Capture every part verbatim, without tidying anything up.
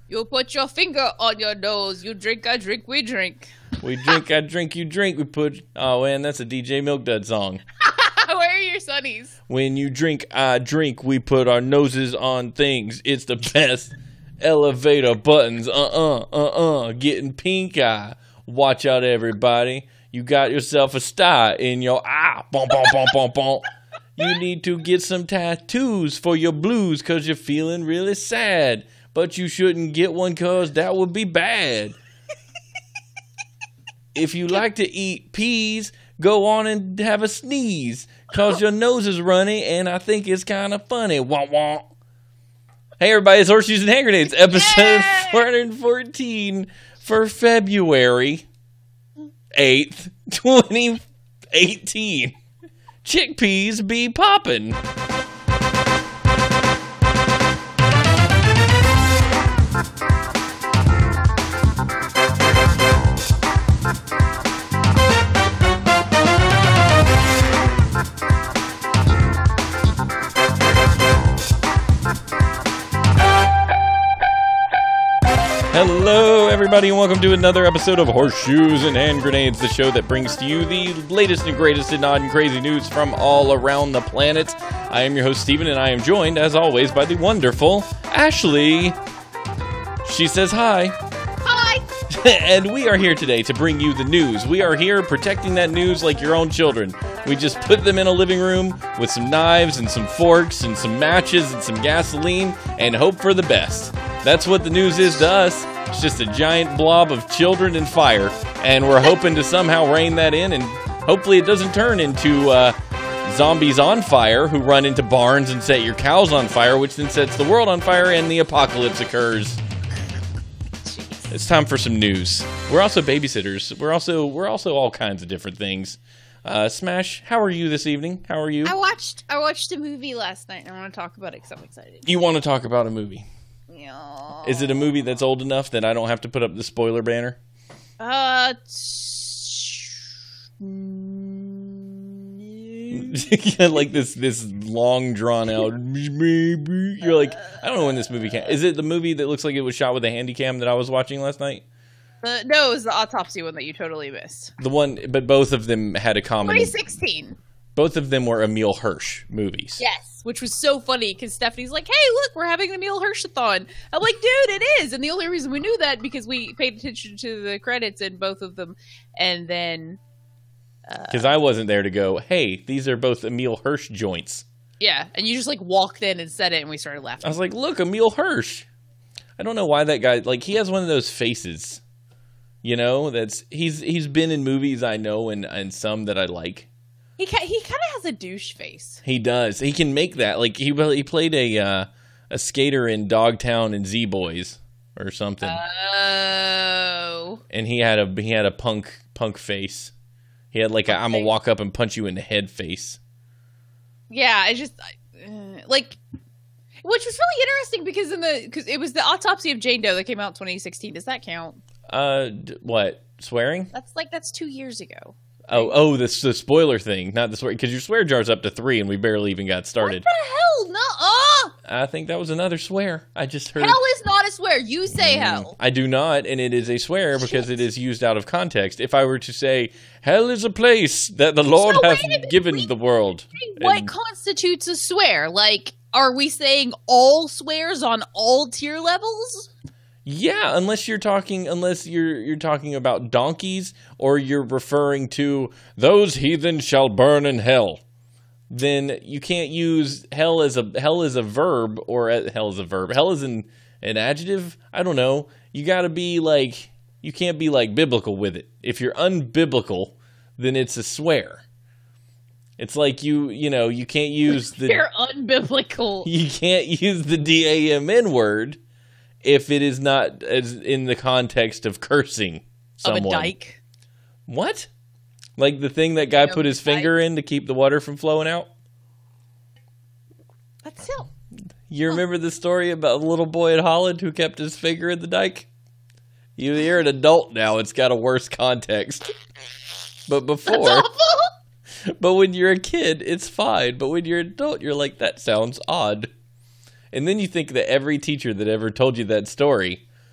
You put your finger on your nose. You drink, I drink, we drink. We drink, I drink, you drink. We put... Oh, man, that's a D J Milk Dud song. Where are your sunnies? When you drink, I drink. We put our noses on things. It's the best. Elevator buttons. Uh-uh, uh-uh. Getting pink eye. Watch out, everybody. You got yourself a star in your eye. Bom, bom, bom, bom, bom. You need to get some tattoos for your blues because you're feeling really sad. But you shouldn't get one because that would be bad. If you like to eat peas, go on and have a sneeze because your nose is runny and I think it's kind of funny. Wah, wah. Hey, everybody, it's Horseshoes and Hand Grenades, episode Yay! four hundred fourteen for February eighth, twenty eighteen. Chickpeas be poppin'. Hello, everybody, and welcome to another episode of Horseshoes and Hand Grenades, the show that brings to you the latest and greatest and odd and crazy news from all around the planet. I am your host, Steven, and I am joined, as always, by the wonderful Ashley. She says hi. Hi. And we are here today to bring you the news. We are here protecting that news like your own children. We just put them in a living room with some knives and some forks and some matches and some gasoline and hope for the best. That's what the news is to us. It's just a giant blob of children and fire, and we're hoping to somehow rein that in, and hopefully it doesn't turn into uh, zombies on fire who run into barns and set your cows on fire, which then sets the world on fire, and the apocalypse occurs. Jeez. It's time for some news. We're also babysitters. We're also we're also all kinds of different things. Uh, Smash, how are you this evening? How are you? I watched I watched a movie last night, and I want to talk about it because I'm excited. You want to talk about a movie? Yeah. Is it a movie that's old enough that I don't have to put up the spoiler banner? Uh, like this this long drawn out. You're like, I don't know when this movie came. Is it the movie that looks like it was shot with a handy cam that I was watching last night? Uh, no, it was the autopsy one that you totally missed. The one, but both of them had a common. twenty sixteen. Both of them were Emile Hirsch movies. Yes, which was so funny because Stephanie's like, hey, look, we're having an Emile Hirsch-a-thon. I'm like, dude, it is. And the only reason we knew that because we paid attention to the credits in both of them. And then... Because uh, I wasn't there to go, hey, these are both Emile Hirsch joints. Yeah, and you just like walked in and said it and we started laughing. I was like, look, Emile Hirsch. I don't know why that guy, like, he has one of those faces, you know, that's, he's he's been in movies I know and, and some that I like. He ca- he kind of has a douche face. He does. He can make that. Like he he played a uh, a skater in Dogtown and Z Boys or something. Oh. And he had a he had a punk punk face. He had like a I'm gonna walk up and punch you in the head face. Yeah, I just uh, like, which was really interesting because in the because it was the autopsy of Jane Doe that came out in twenty sixteen. Does that count? Uh, what swearing? That's like that's two years ago. Oh, oh, this the spoiler thing, not the swear, because your swear jar's up to three, and we barely even got started. What the hell? No, I think that was another swear. I just heard. Hell is not a swear. You say mm, hell. I do not, and it is a swear because Shit. It is used out of context. If I were to say, hell is a place that the Lord so hath given we, the world. What and, constitutes a swear? Like, are we saying all swears on all tier levels? Yeah, unless you're talking unless you're you're talking about donkeys or you're referring to those heathen shall burn in hell. Then you can't use hell as a hell as a verb or a, hell as a verb. Hell is an an adjective. I don't know. You got to be like you can't be like biblical with it. If you're unbiblical, then it's a swear. It's like you you know, you can't use the You're unbiblical. You can't use the D A M N word if it is not as in the context of cursing someone. Of a dike? What? Like the thing that guy put his finger in to keep the water from flowing out? That's still... You remember the story about the little boy in Holland who kept his finger in the dike? You, you're an adult now. It's got a worse context. But before... That's awful. But when you're a kid, it's fine. But when you're an adult, you're like, that sounds odd. And then you think that every teacher that ever told you that story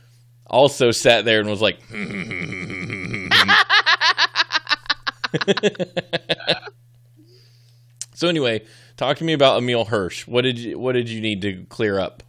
also sat there and was like, so anyway, talk to me about Emile Hirsch. What did you What did you need to clear up?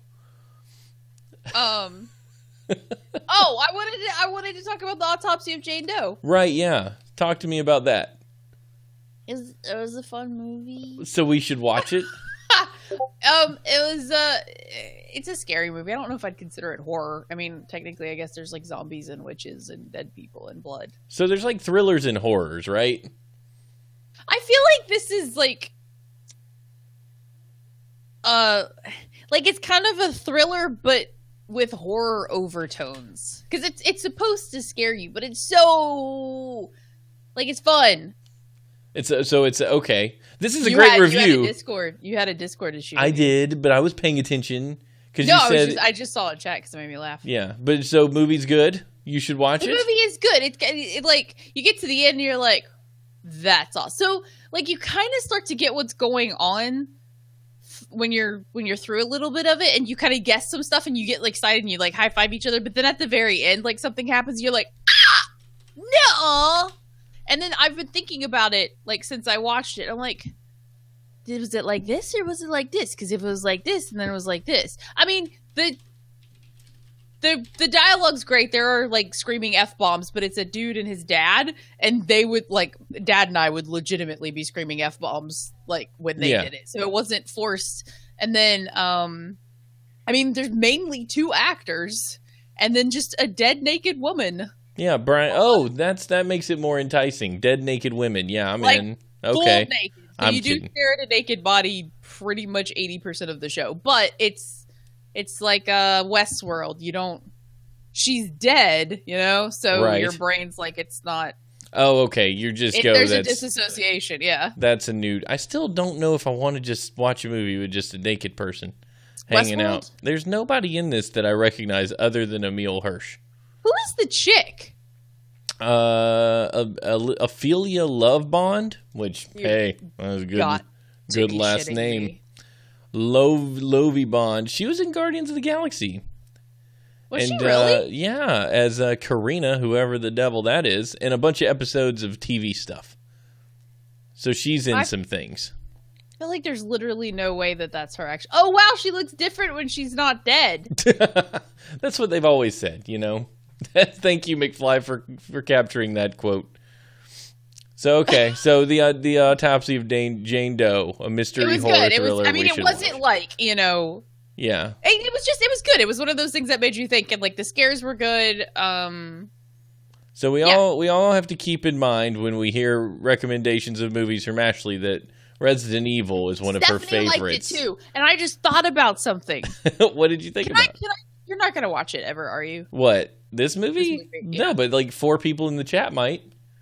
Um. oh, I wanted to. I wanted to talk about the autopsy of Jane Doe. Right? Yeah. Talk to me about that. It was, it was a fun movie. So we should watch it. um, it was uh, it's a scary movie. I don't know if I'd consider it horror. I mean, technically, I guess there's like zombies and witches and dead people and blood. So there's like thrillers and horrors, right? I feel like this is like, uh, like it's kind of a thriller, but with horror overtones, because it's it's supposed to scare you, but it's so like it's fun. It's a, so it's a, okay. This is a you great had, review. You had a Discord. You had a Discord issue. I did, but I was paying attention because no, you I, said was just, I just saw it chat because it made me laugh. yeah. But so movie's good. You should watch the it. The movie is good. It's it, it, like you get to the end and you're like, that's all. So like you kind of start to get what's going on when you're when you're through a little bit of it, and you kind of guess some stuff, and you get like excited and you like high five each other. But then at the very end, like something happens, and you're like, ah, no. And then I've been thinking about it like since I watched it. I'm like, was it like this or was it like this? Because if it was like this and then it was like this, I mean the the the dialogue's great. There are like screaming F bombs, but it's a dude and his dad, and they would like dad and I would legitimately be screaming F bombs like when they Yeah. did it. So it wasn't forced. And then um I mean there's mainly two actors and then just a dead naked woman. Yeah, Brian. Oh, that's that makes it more enticing. Dead naked women. Yeah, I'm Like, in. Full Okay. naked. So I'm you do kidding. stare at a naked body pretty much eighty percent of the show. But it's it's like a Westworld. You don't she's dead, you know? So Right. your brain's like it's not Oh, okay. You just it, go. there's a That's disassociation, yeah. that's a nude. I still don't know if I want to just watch a movie with just a naked person hanging Westworld? out. There's nobody in this that I recognize other than Emile Hirsch. Who is the chick? Uh, a, a, Ophelia Love Bond, which You hey, that was a good, got to good be last shitting name. me. Love Lovey Bond. She was in Guardians of the Galaxy. Was and, she really? Uh, yeah, as uh, Karina, whoever the devil that is, and a bunch of episodes of T V stuff. So she's in I- some things. I feel like there's literally no way that that's her actually. Oh wow, she looks different when she's not dead. That's what they've always said, you know. Thank you, McFly, for for capturing that quote. So okay, so the uh, the autopsy of Jane, Jane Doe, a mystery It was horror good. It thriller. was. I mean, we it should wasn't watch. like you know. Yeah, It, it was just. It was good. It was one of those things that made you think, and like the scares were good. Um. so we Yeah. all we all have to keep in mind when we hear recommendations of movies from Ashley that Resident Evil is one of her Stephanie favorites. liked it too, and I just thought about something. What did you think Can I, about? can I, you're not gonna watch it ever, are you? What, this movie? This movie, yeah. No, but like four people in the chat might.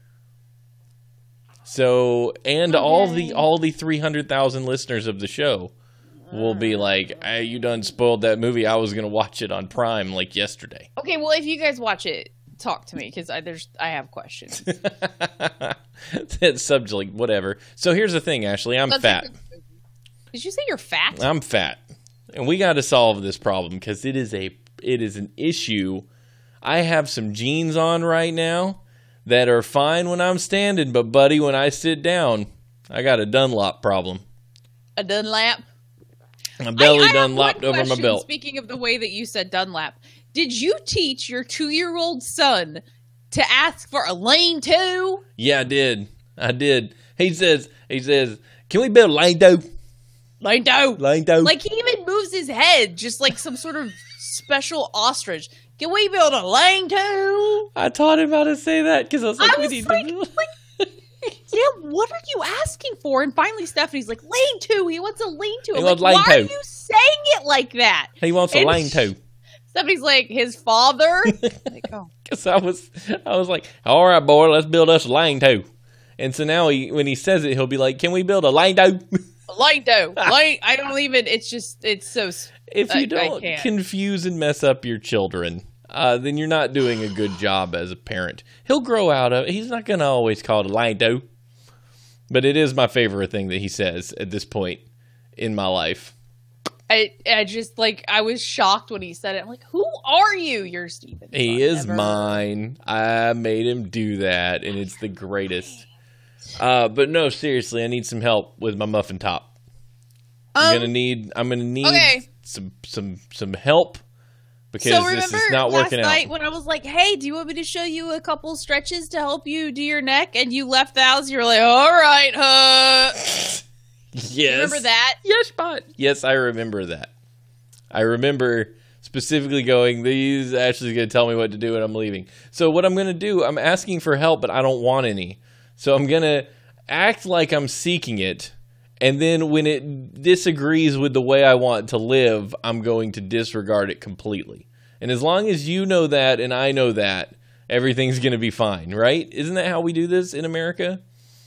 So, and all the Okay. all the three hundred thousand listeners of the show will be like, hey, you done spoiled that movie. I was going to watch it on Prime like yesterday. Okay, well, if you guys watch it, talk to me because I there's I have questions. That subject, like, whatever. So here's the thing, Ashley. I'm Let's fat. take this- Did you say you're fat? I'm fat. And we got to solve this problem because it is a it is an issue. I have some jeans on right now that are fine when I'm standing, but buddy, when I sit down, I got a Dunlop problem. A Dunlap? My belly I, I have Dunlopped one over my question, belt. Speaking of the way that you said Dunlap, did you teach your two-year-old son to ask for a lane two? Yeah, I did. I did. He says, he says, can we build a lane two? Lane two. Lane two. Like, he even moves his head just like some sort of special ostrich. Can we build a lane two? I taught him how to say that because I was like, I we was need like, to build. yeah, what are you asking for? And finally, Stephanie's like, lane two. He wants a lane two. He I'm wants like, lane why two. are you saying it like that? He wants a And lane two. Stephanie's like, his father? Like, oh. Because I was, I was like, all right, boy, let's build us a lane two. And so now he, when he says it, he'll be like, can we build a lane two? Lane two. Lane, I don't even, it's just, it's so. If you I- I don't can't. confuse and mess up your children, uh, then you're not doing a good job as a parent. He'll grow out of it. He's not going to always call it a lane two. But it is my favorite thing that he says at this point in my life. I, I just, like, I was shocked when he said it. I'm like, who are you? You're Steven. He is mine. I made him do that, and it's the greatest. Uh, but no, seriously, I need some help with my muffin top. I'm um, gonna need. I'm gonna need okay. some some some help because so this is not working out. Last night when I was like, "Hey, do you want me to show you a couple stretches to help you do your neck?" and you left the house, you were like, "All right, huh?" Yes. Remember that? Yes, but yes, I remember that. I remember specifically going, "These Ashley's gonna tell me what to do, and I'm leaving." So what I'm gonna do? I'm asking for help, but I don't want any. So I'm going to act like I'm seeking it, and then when it disagrees with the way I want to live, I'm going to disregard it completely. And as long as you know that and I know that, everything's going to be fine, right? Isn't that how we do this in America?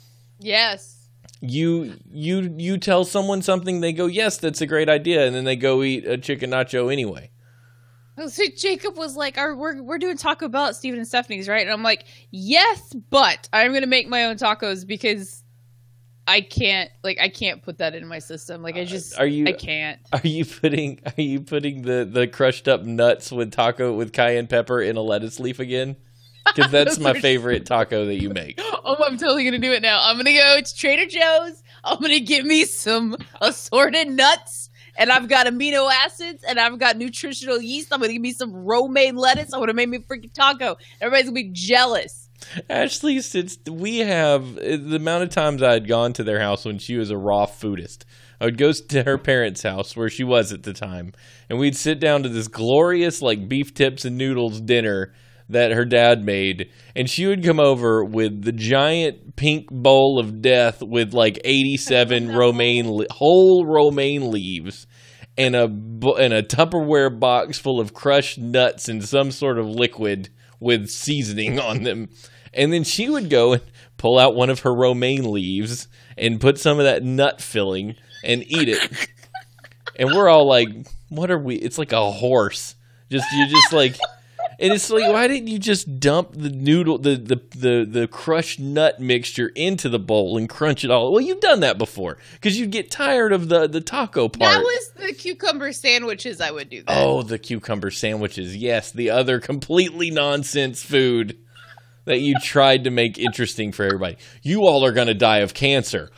Yes. You you you tell someone something, they go, "Yes, that's a great idea," and then they go eat a chicken nacho anyway. So Jacob was like, Our, we're we're doing Taco Bell at Steven and Stephanie's, right? And I'm like, yes, but I'm going to make my own tacos because I can't, like, I can't put that in my system. Like, I just, uh, are you, I can't. Are you putting, are you putting the, the crushed up nuts with taco with cayenne pepper in a lettuce leaf again? Because that's my favorite taco that you make. Oh, I'm totally going to do it now. I'm going to go to Trader Joe's. I'm going to get me some assorted nuts. And I've got amino acids, and I've got nutritional yeast. I'm going to give me some romaine lettuce. I'm going to make me a freaking taco. Everybody's going to be jealous. Ashley, since we have, the amount of times I had gone to their house when she was a raw foodist, I would go to her parents' house, where she was at the time, and we'd sit down to this glorious, like, beef tips and noodles dinner that her dad made, and she would come over with the giant pink bowl of death with like eighty-seven romaine whole romaine leaves and a and a Tupperware box full of crushed nuts and some sort of liquid with seasoning on them. And then she would go and pull out one of her romaine leaves and put some of that nut filling and eat it. And we're all like, what are we? It's like a horse. Just you're just like And it's like, why didn't you just dump the noodle, the, the, the, the crushed nut mixture into the bowl and crunch it all? Well, you've done that before because you'd get tired of the, the taco part. That was the cucumber sandwiches. I would do that. Oh, the cucumber sandwiches. Yes, the other completely nonsense food that you tried to make interesting for everybody. You all are going to die of cancer.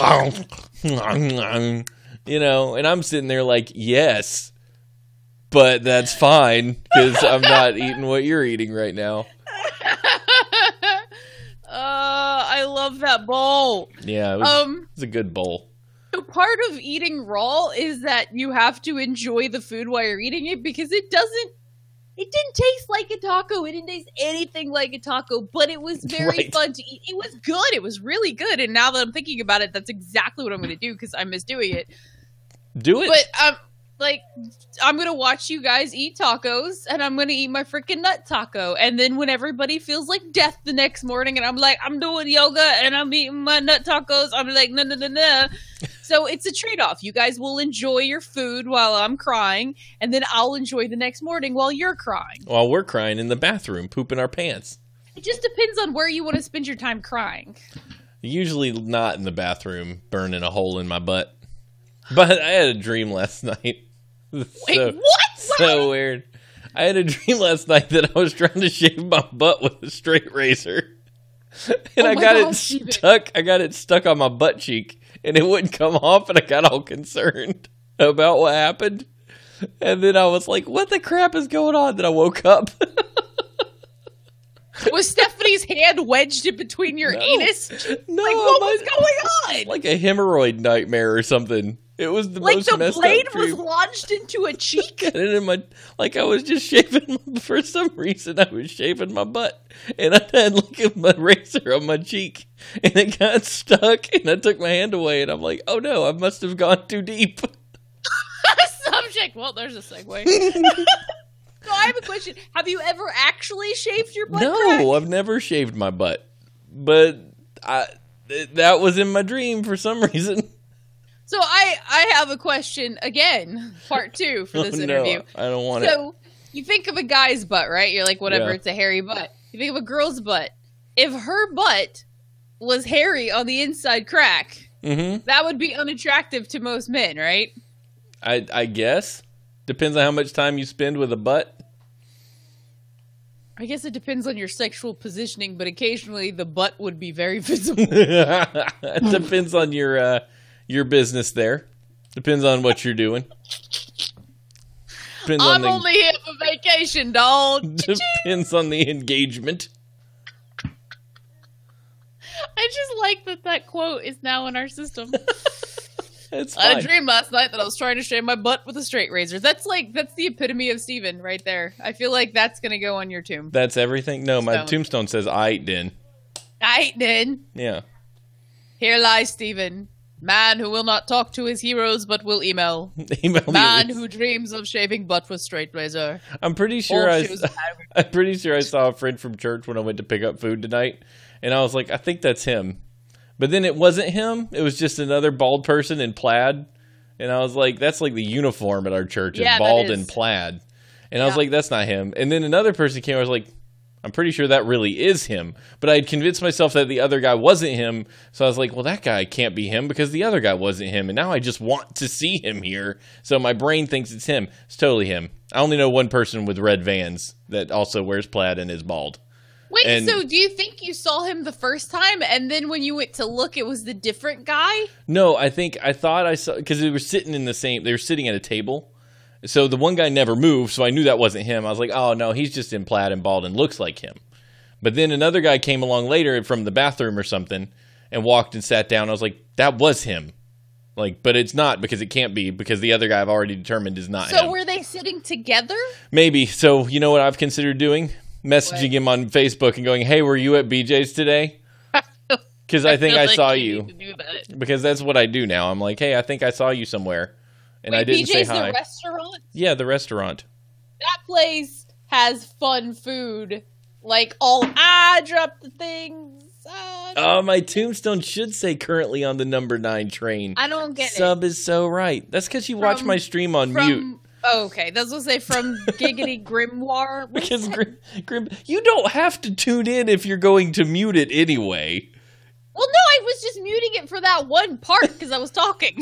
You know, and I'm sitting there like, yes. But that's fine because I'm not eating what you're eating right now. uh, I love that bowl. Yeah, it was, um, it was a good bowl. So part of eating raw is that you have to enjoy the food while you're eating it because it doesn't, it didn't taste like a taco. It didn't taste anything like a taco, but it was very right. fun to eat. It was good. It was really good. And now that I'm thinking about it, that's exactly what I'm going to do because I miss doing it. Do it. But, um, like, I'm going to watch you guys eat tacos, and I'm going to eat my freaking nut taco. And then when everybody feels like death the next morning, and I'm like, I'm doing yoga, and I'm eating my nut tacos, I'm like, no, no, no, no. So it's a trade-off. You guys will enjoy your food while I'm crying, and then I'll enjoy the next morning while you're crying. While we're crying in the bathroom, pooping our pants. It just depends on where you want to spend your time crying. Usually not in the bathroom, burning a hole in my butt. But I had a dream last night. So, Wait, what? So weird. I had a dream last night that I was trying to shave my butt with a straight razor. And oh I got God, it stuck. I got it stuck on my butt cheek. And it wouldn't come off. And I got all concerned about what happened. And then I was like, what the crap is going on? Then I woke up. Was Stephanie's hand wedged in between your no. anus? No. Like, what my, was going on? Like a hemorrhoid nightmare or something. It was the like most the messed blade up dream. was lodged into a cheek. And in my, like I was just shaving. My, for some reason, I was shaving my butt, and I had like a my razor on my cheek, and it got stuck. And I took my hand away, and I'm like, "Oh no, I must have gone too deep." Subject. Well, there's a segue. So I have a question. Have you ever actually shaved your butt? No, crack? I've never shaved my butt, but I that was in my dream for some reason. So I, I have a question again, part two for this oh, interview. No, I don't want so, it. So you think of a guy's butt, right? You're like, whatever, yeah. it's a hairy butt. You think of a girl's butt. If her butt was hairy on the inside crack, mm-hmm. that would be unattractive to most men, right? I I guess. Depends on how much time you spend with a butt. I guess it depends on your sexual positioning, but occasionally the butt would be very visible. It depends on your uh, your business there. Depends on what you're doing. Depends I'm on the, only here for vacation, dog. Depends on the engagement. I just like that that quote is now in our system. It's I had fine. a dream last night that I was trying to shave my butt with a straight razor. That's like, that's the epitome of Steven right there. I feel like that's going to go on your tomb. That's everything? No, my Stone. tombstone says I ate din. I did. Yeah. Here lies Steven. Man who will not talk to his heroes but will email. Email me Man this. who dreams of shaving butt with straight razor. I'm pretty sure All I shoes I'm pretty sure I saw a friend from church when I went to pick up food tonight, and I was like, I think that's him. But then it wasn't him. It was just another bald person in plaid. And I was like, that's like the uniform at our church, is Yeah, that bald is. and plaid. And I was Yeah. like, that's not him. And then another person came, I was like, I'm pretty sure that really is him. But I had convinced myself that the other guy wasn't him. So I was like, well, that guy can't be him because the other guy wasn't him. And now I just want to see him here. So my brain thinks it's him. It's totally him. I only know one person with red Vans that also wears plaid and is bald. Wait, And- so do you think you saw him the first time, and then when you went to look, it was the different guy? No, I think I thought I saw, because they were sitting in the same, they were sitting at a table. So the one guy never moved, so I knew that wasn't him. I was like, oh no, he's just in plaid and bald and looks like him. But then another guy came along later from the bathroom or something and walked and sat down. I was like, that was him. Like, but it's not, because it can't be, because the other guy I've already determined is not So him. were they sitting together? Maybe. So you know what I've considered doing? Messaging What? him on Facebook and going, hey, were you at B J's today? Because I think feel I like saw need you. to do that. Because that's what I do now. I'm like, hey, I think I saw you somewhere. And Wait, I didn't B J's say hi. the restaurant? Yeah, the restaurant. That place has fun food. Like, all, ah, drop the things. Ah, Oh, my tombstone should say currently on the number nine train. I don't get Sub is so right. That's because you watch From- my stream on it. From, mute. oh, okay, that's what I say, from Giggity Grimoire. What's Because that? Grim, Grim, you don't have to tune in if you're going to mute it anyway. Well, no, I was just muting it for that one part because I was talking.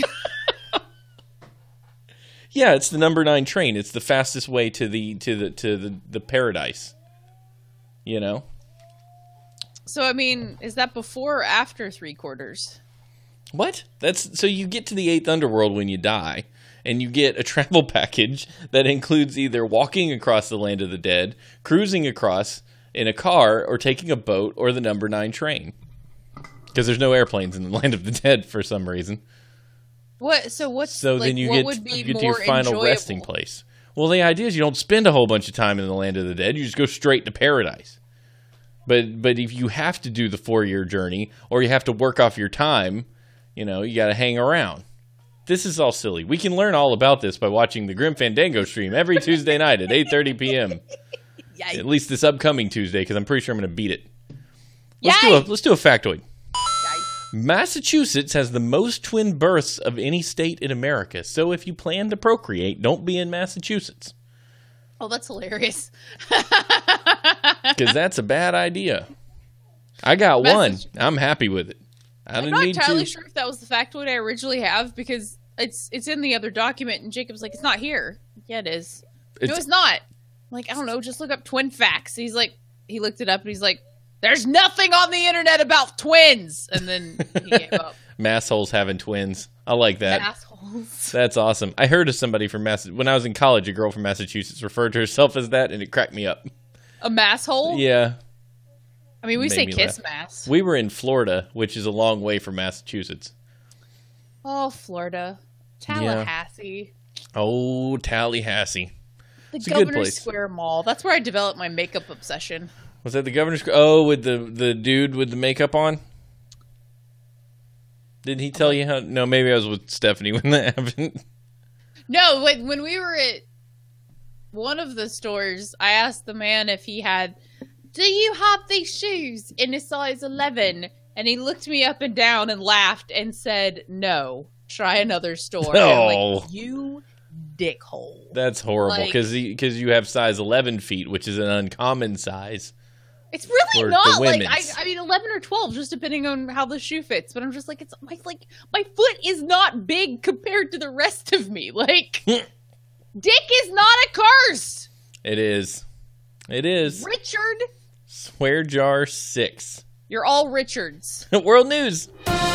Yeah, it's the number nine train. It's the fastest way to the to the to the, the paradise. You know? So, I mean, is that before or after three quarters? What? That's so you get to the eighth underworld when you die, and you get a travel package that includes either walking across the land of the dead, cruising across in a car, or taking a boat, or the number nine train. Because there's no airplanes in the land of the dead for some reason. What? So what's So like, then you what get, would be you get to more your final enjoyable? resting place. Well, the idea is you don't spend a whole bunch of time in the land of the dead. You just go straight to paradise. But but if you have to do the four-year journey, or you have to work off your time, you know, you got to hang around. This is all silly. We can learn all about this by watching the Grim Fandango stream every Tuesday night at eight thirty p.m. Yikes. At least this upcoming Tuesday, because I'm pretty sure I'm going to beat it. Let's Yikes. do a let's do a factoid. Yikes. Massachusetts has the most twin births of any state in America. So if you plan to procreate, don't be in Massachusetts, Oh, that's hilarious. because that's a bad idea. I got one. Massach- I'm happy with it. I I'm didn't not need entirely to. sure if that was the factoid I originally have because it's it's in the other document, and Jacob's like, it's not here. Yeah, it is. no, It's- it's not. I'm like, I don't know. Just look up twin facts. He's like, he looked it up, and he's like, there's nothing on the internet about twins. And then he gave up. Massholes having twins. I like that. Assholes. That's awesome. I heard of somebody from Massachusetts. When I was in college, a girl from Massachusetts referred to herself as that, and it cracked me up. A mass hole? Yeah. I mean, we Made say me kiss laugh. mass. We were in Florida, which is a long way from Massachusetts. Oh, Florida. Tallahassee. Oh, Tallahassee. The It's a good Governor's place. Square Mall. That's where I developed my makeup obsession. Was that the governor's? Oh, with the the dude with the makeup on. Did he tell you how? No, maybe I was with Stephanie when that happened. No, when, when we were at one of the stores, I asked the man if he had, do you have these shoes in a size eleven? And he looked me up and down and laughed and said, no, try another store. And I'm No. like, you dickhole. That's horrible Like- because because you have size eleven feet, which is an uncommon size. It's really For not the like I, women's. I mean eleven or twelve, just depending on how the shoe fits. But I'm just like, it's my like my foot is not big compared to the rest of me. Like, dick is not a curse. It is. It is. Richard, Swear jar six. you're all Richards. World news.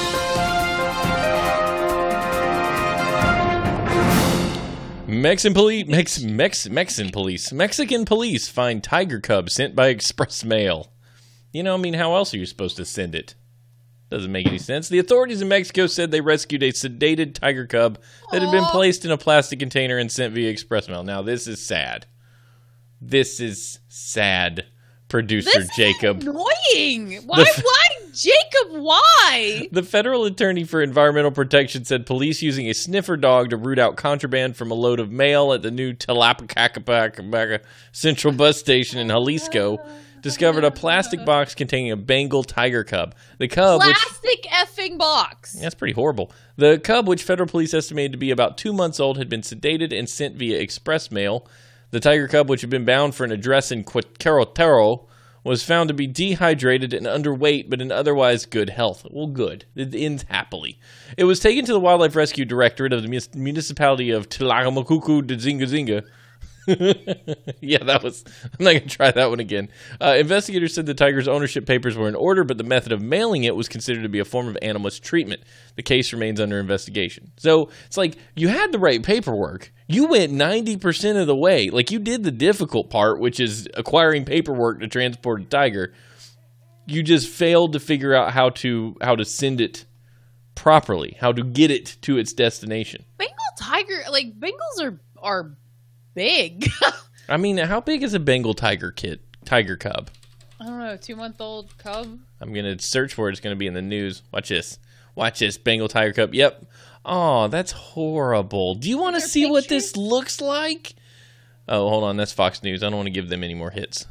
Mexican police, Mex, Mex, Mexican police, Mexican police find tiger cub sent by express mail. You know, I mean, how else are you supposed to send it? Doesn't make any sense. The authorities in Mexico said they rescued a sedated tiger cub that had been Aw. placed in a plastic container and sent via express mail. Now, this is sad. This is sad, producer This Jacob. is annoying. Why? The- why, Jacob? Why? The federal attorney for environmental protection said police using a sniffer dog to root out contraband from a load of mail at the new Tlapacacapac Central Bus Station in Jalisco discovered a plastic box containing a Bengal tiger cub. The cub, which Plastic effing box. that's pretty horrible. The cub, which federal police estimated to be about two months old, had been sedated and sent via express mail. The tiger cub, which had been bound for an address in Querétaro, was found to be dehydrated and underweight, but in otherwise good health. Well, good. It ends happily. It was taken to the Wildlife Rescue Directorate of the mus- municipality of Tlaxcala de Zinga Zinga. Yeah, that was... I'm not going to try that one again. Uh, investigators said the tiger's ownership papers were in order, but the method of mailing it was considered to be a form of animal mistreatment. The case remains under investigation. So, it's like, you had the right paperwork. You went ninety percent of the way. Like, you did the difficult part, which is acquiring paperwork to transport a tiger. You just failed to figure out how to how to send it properly, how to get it to its destination. Bengal tiger, like Bengals are are big. I mean, how big is a Bengal tiger kid, tiger cub? I don't know, two month old cub. I'm going to search for it. It's going to be in the news. Watch this. Watch this. Bengal tiger cub. Yep. Oh, that's horrible. Do you want to There are see what pictures? this looks like? Oh, hold on. That's Fox News. I don't want to give them any more hits.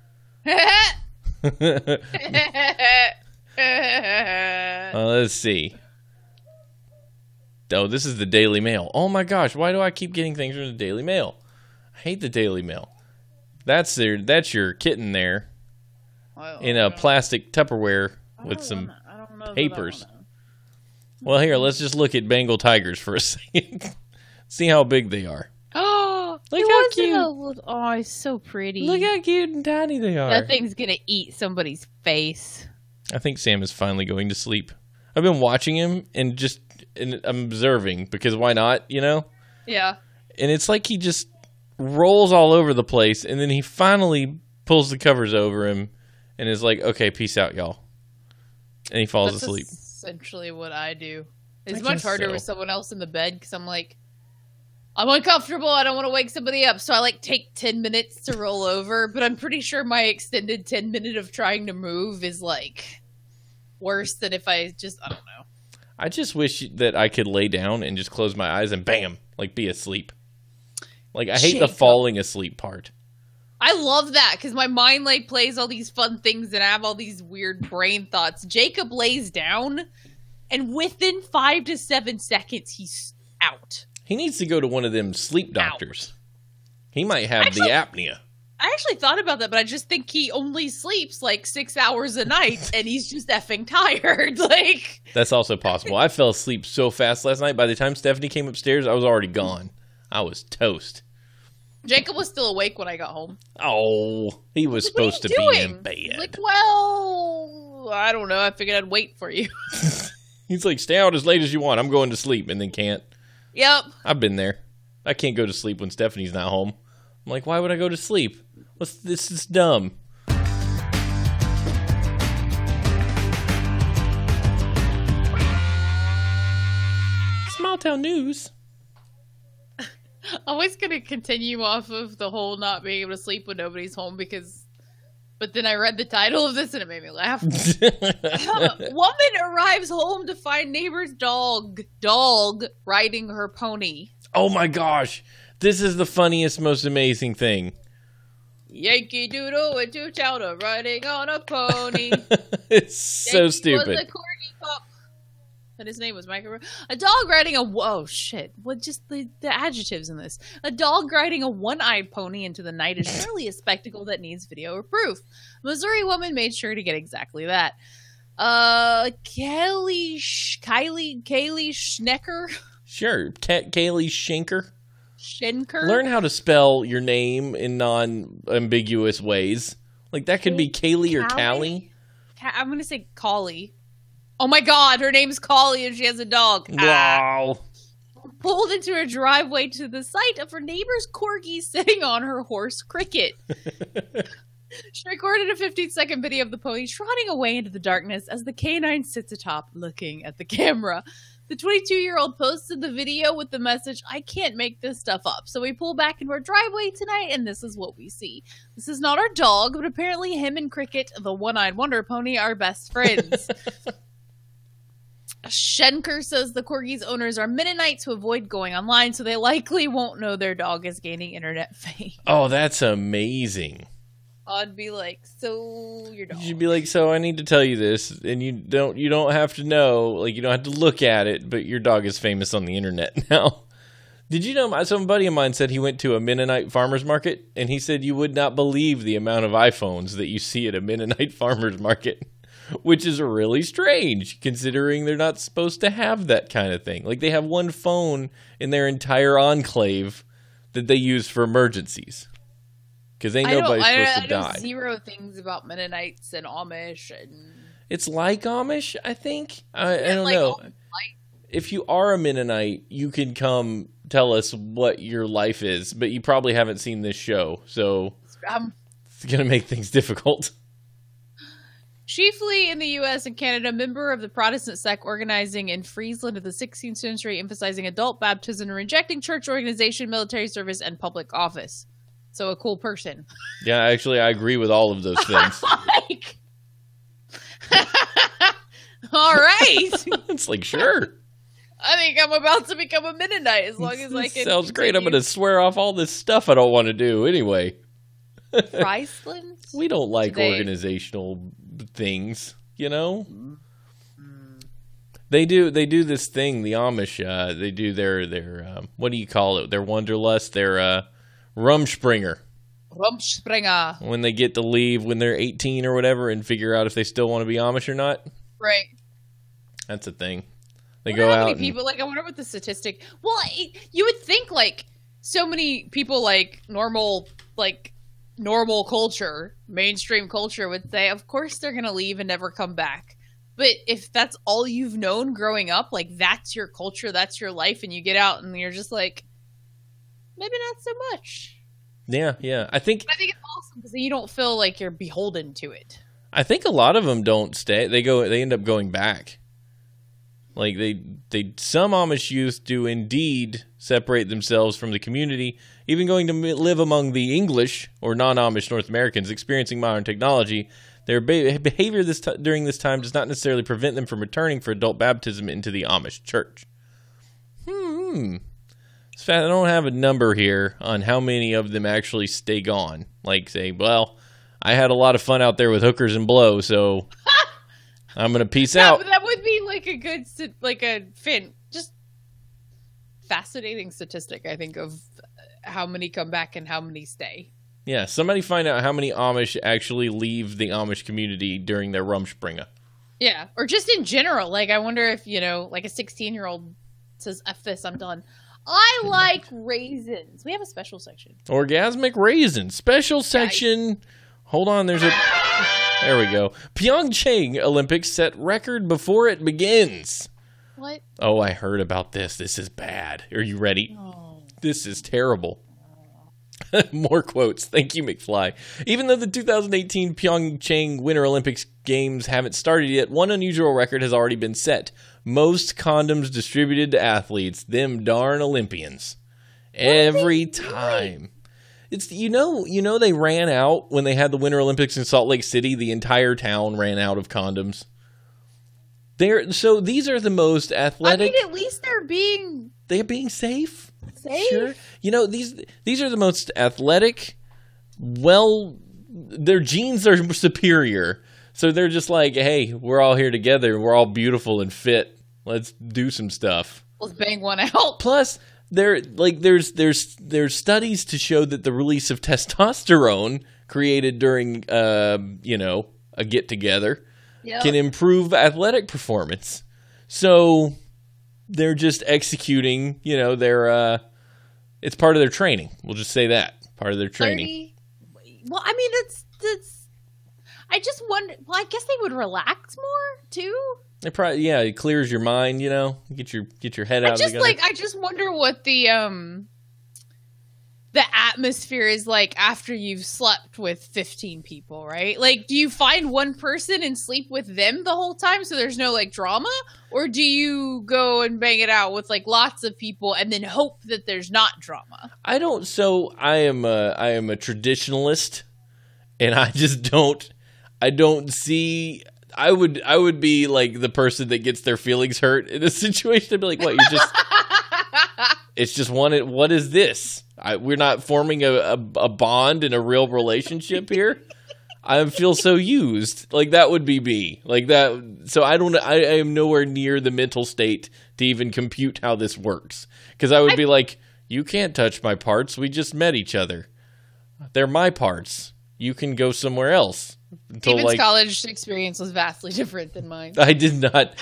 Uh, let's see. Oh, this is the Daily Mail. Oh my gosh, why do I keep getting things from the Daily Mail? I hate the Daily Mail. That's their, that's your kitten there in a plastic Tupperware with some I don't know that I papers. wanna- Well, here, let's just look at Bengal tigers for a second. See how big they are. Oh, Look it how wasn't cute. a little- oh, it's so pretty. Look how cute and tiny they are. That thing's gonna eat somebody's face. I think Sam is finally going to sleep. I've been watching him and just and I'm observing because why not, you know? Yeah. And it's like he just rolls all over the place, and then he finally pulls the covers over him and is like, okay, peace out, y'all. And he falls That's asleep. essentially what I do. It's I much guess harder so. with someone else in the bed because I'm like, I'm uncomfortable. I don't want to wake somebody up. So I like take ten minutes to roll over, but I'm pretty sure my extended ten minute of trying to move is like worse than if I just, I don't know. I just wish that I could lay down and just close my eyes and bam, like be asleep. Like, I hate the Jacob. falling asleep part. I love that because my mind like plays all these fun things and I have all these weird brain thoughts. Jacob lays down and within five to seven seconds, he's out. He needs to go to one of them sleep doctors. He might have Actually- the apnea. I actually thought about that, but I just think he only sleeps like six hours a night and he's just effing tired. Like, That's also possible. I fell asleep so fast last night. By the time Stephanie came upstairs, I was already gone. I was toast. Jacob was still awake when I got home. Oh, he was Like, what are supposed to you be doing? in bed. He's like, well, I don't know. I figured I'd wait for you. He's like, stay out as late as you want. I'm going to sleep, and then can't. Yep. I've been there. I can't go to sleep when Stephanie's not home. I'm like, why would I go to sleep? What's this is dumb. Small town news. I was going to continue off of the whole not being able to sleep when nobody's home because, but then I read the title of this and it made me laugh. Woman arrives home to find neighbor's dog, dog riding her pony. Oh my gosh. This is the funniest, most amazing thing. Yankee Doodle and two chowder riding on a pony. It's so Yankee stupid. Was a corgi pup. And his name was Michael. A dog riding a whoa shit. What just the, the adjectives in this? A dog riding a one-eyed pony into the night is surely a spectacle that needs video or proof. A Missouri woman made sure to get exactly that. Uh, Kelly, Sh- Kylie, Kaylee Schnecker. Sure, K- Kaylee Schenker. Schenker. Learn how to spell your name in non-ambiguous ways. Like that could be Kaylee or Callie. Ca- I'm gonna say Collie. Oh my god, her name's Collie and she has a dog. Wow. Ah. Pulled into her driveway to the sight of her neighbor's corgi sitting on her horse Cricket. She recorded a fifteen-second video of the pony trotting away into the darkness as the canine sits atop looking at the camera. The twenty-two-year-old posted the video with the message, "I can't make this stuff up. So we pull back into our driveway tonight, and this is what we see. This is not our dog, but apparently him and Cricket, the one-eyed wonder pony, are best friends." Schenker says the corgi's owners are Mennonites who avoid going online, so they likely won't know their dog is gaining internet fame. Oh, that's amazing. I'd be like, so your dog. You should be like, so I need to tell you this, and you don't you don't have to know, like you don't have to look at it, but your dog is famous on the internet now. Did you know, somebody of mine said he went to a Mennonite farmer's market, and he said you would not believe the amount of iPhones that you see at a Mennonite farmer's market, which is really strange, considering they're not supposed to have that kind of thing. Like, they have one phone in their entire enclave that they use for emergencies. Because ain't nobody's I supposed I, to I know die. Zero things about Mennonites and Amish and It's like Amish, I think. I, I don't like know. Amish. If you are a Mennonite, you can come tell us what your life is, but you probably haven't seen this show, so um, it's going to make things difficult. Chiefly in the U S and Canada, member of the Protestant sect organizing in Friesland of the sixteenth century, emphasizing adult baptism and rejecting church organization, military service, and public office. So a cool person. Yeah, actually, I agree with all of those things. Like, all right. It's like, sure. I think I'm about to become a Mennonite as long as I can. Sounds continue. great. I'm going to swear off all this stuff I don't want to do anyway. Friesland? We don't like They- organizational things, you know? They do they do this thing, the Amish, uh, they do their, their um, what do you call it? Their Wanderlust, their uh, Rumspringer. Rumspringer. When they get to leave when they're eighteen or whatever and figure out if they still want to be Amish or not. Right. That's a thing. They I go wonder how out many and, people, like, I wonder what the statistic. Well, it, you would think, like, so many people, like, normal, like, normal culture, mainstream culture would say, of course they're going to leave and never come back. But if that's all you've known growing up, like, that's your culture, that's your life, and you get out and you're just like, maybe not so much. Yeah, yeah. I think I think it's awesome because then you don't feel like you're beholden to it. I think a lot of them don't stay. They go. They end up going back. Like they, they. Some Amish youth do indeed separate themselves from the community, even going to live among the English or non-Amish North Americans experiencing modern technology. Their be- behavior this t- during this time does not necessarily prevent them from returning for adult baptism into the Amish church. Hmm. It's fat. I don't have a number here on how many of them actually stay gone. Like, say, well, I had a lot of fun out there with hookers and blow, so I'm gonna peace That, out. that would be like a good, st- like a fin, just fascinating statistic. I think of how many come back and how many stay. Yeah, somebody find out how many Amish actually leave the Amish community during their Rumspringa. Yeah, or just in general. Like, I wonder if, you know, like a sixteen-year-old says, F this, I'm done. I like raisins. We have a special section. Orgasmic raisin special section. Hold on, there's a. There we go. Pyeongchang Olympics set record before it begins. What? Oh, I heard about this. This is bad. Are you ready? Oh. This is terrible. More quotes. Thank you, McFly. Even though the two thousand eighteen Pyeongchang Winter Olympics Games haven't started yet, one unusual record has already been set. Most condoms distributed to athletes. Them darn Olympians. Every time. It's you know you know they ran out when they had the Winter Olympics in Salt Lake City. The entire town ran out of condoms. They're so these are the most athletic. I mean, at least they're being They're being safe. safe. Sure. You know, these these are the most athletic, well, their genes are superior. So they're just like, hey, we're all here together. We're all beautiful and fit. Let's do some stuff. Let's bang one out. Plus, there like there's there's there's studies to show that the release of testosterone created during uh, you know, a get together Yep. can improve athletic performance. So they're just executing, you know, their uh it's part of their training. We'll just say that. Part of their training. thirty Well, I mean, it's it's. I just wonder. Well, I guess they would relax more too. It probably yeah, it clears your mind, you know. Get your get your head out I of just the like. I just wonder what the um. The atmosphere is like after you've slept with fifteen people, right? Like, do you find one person and sleep with them the whole time so there's no like drama? Or do you go and bang it out with like lots of people and then hope that there's not drama? I don't so I am a I am a traditionalist and I just don't I don't see I would I would be like the person that gets their feelings hurt in a situation. I'd be like, what, you're just it's just one what is this? I, we're not forming a, a, a bond in a real relationship here. I feel so used. Like that would be me. Like that. So I don't. I, I am nowhere near the mental state to even compute how this works. Because I would I, be like, you can't touch my parts. We just met each other. They're my parts. You can go somewhere else. Until, Steven's like, college experience was vastly different than mine. I did not.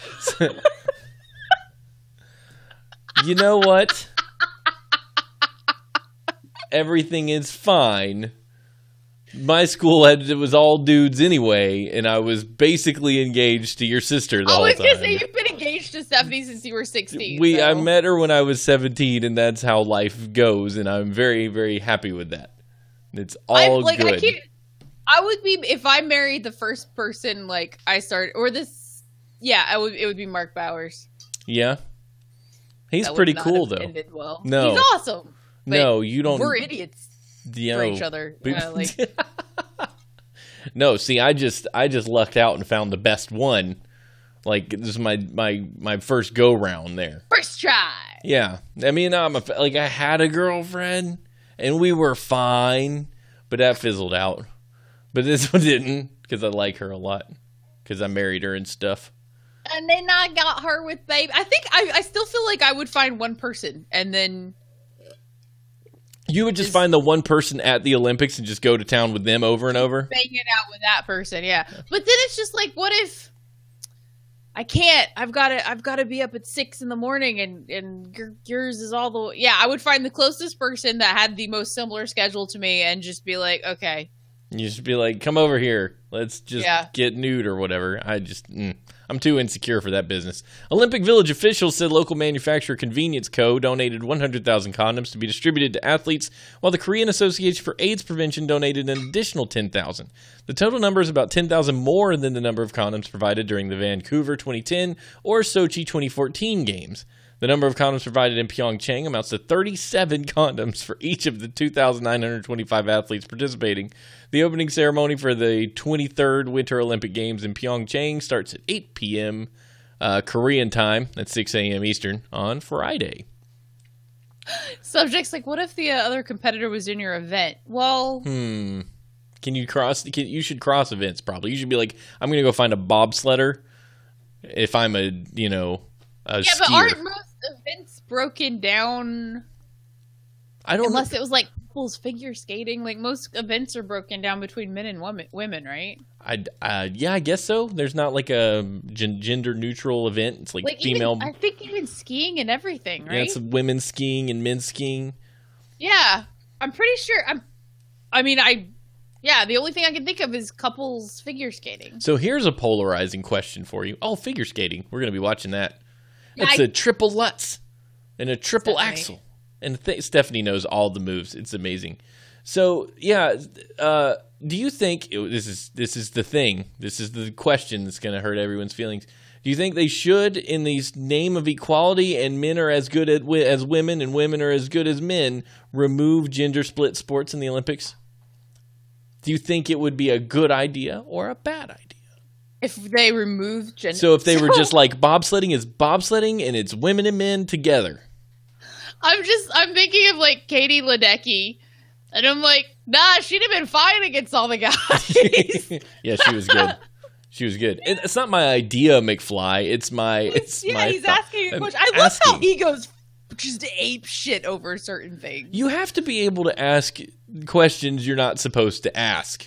You know what? Everything is fine. My school had it was all dudes anyway, and I was basically engaged to your sister the I whole was time. gonna say you've been engaged to Stephanie since you were sixteen. We so. I met her when I was seventeen, and that's how life goes, and I'm very very happy with that. It's all I, like, good. I, can't, I would be if I married the first person like I started or this. Yeah, I would. It would be Mark Bowers. Yeah, he's that pretty would not cool have though. ended well. No, he's awesome. No, you don't. We're idiots you for know, each other. we- Yeah, like, No, see, I just I just lucked out and found the best one. Like this is my my my first go round there. first try. Yeah, I mean, I'm a, like I had a girlfriend and we were fine, but that fizzled out. But this one didn't because I like her a lot because I married her and stuff. And then I got her with baby. I think I, I still feel like I would find one person and then. You would just Is- find the one person at the Olympics and just go to town with them over and over? Bang it out with that person, yeah. But then it's just like, what if I can't? I've got to. I've got to be up at six in the morning, and and your- yours is all the way. Yeah, I would find the closest person that had the most similar schedule to me, and just be like, okay, You just be like, come over here. Let's just Yeah. get nude or whatever. I just, mm, I'm too insecure for that business. Olympic Village officials said local manufacturer Convenience Co. donated one hundred thousand condoms to be distributed to athletes, while the Korean Association for AIDS Prevention donated an additional ten thousand. The total number is about ten thousand more than the number of condoms provided during the Vancouver twenty ten or Sochi twenty fourteen games. The number of condoms provided in Pyeongchang amounts to thirty-seven condoms for each of the two thousand nine hundred twenty-five athletes participating. The opening ceremony for the twenty-third Winter Olympic Games in Pyeongchang starts at eight p.m. Uh, Korean time, at six a.m. Eastern, on Friday. subjects like, what if the uh, other competitor was in your event? Well, Hmm. Can you cross? Can, you should cross events, probably. You should be like, I'm going to go find a bobsledder if I'm a, you know, a yeah, skier. but aren't most events broken down? I don't Unless know. it was like people's figure skating, like most events are broken down between men and women, women, right? I, uh, yeah, I guess so. There's not like a gen- gender neutral event. It's like, Like female. even, I think even skiing and everything, right? Yeah, it's women skiing and men skiing. Yeah, I'm pretty sure. I'm. I mean, I. Yeah, the only thing I can think of is couples figure skating. So here's a polarizing question for you. Oh, figure skating. We're going to be watching that. Yeah, It's I- a triple Lutz and a triple Stephanie. axel. And th- Stephanie knows all the moves. It's amazing. So, yeah, uh, do you think it, this is this is the thing. This is the question that's going to hurt everyone's feelings. Do you think they should, in the name of equality and men are as good at, wi- as women and women are as good as men, remove gender split sports in the Olympics? Do you think it would be a good idea or a bad idea? If they remove gender, So if they were just like bobsledding is bobsledding and it's women and men together. I'm just, I'm thinking of like Katie Ledecky, and I'm like, nah, she'd have been fine against all the guys. Yeah, she was good. She was good. And it's not my idea, McFly. It's my. It's yeah, my he's thought. asking a I'm question. I love asking. how he goes just ape shit over certain things. You have to be able to ask questions you're not supposed to ask.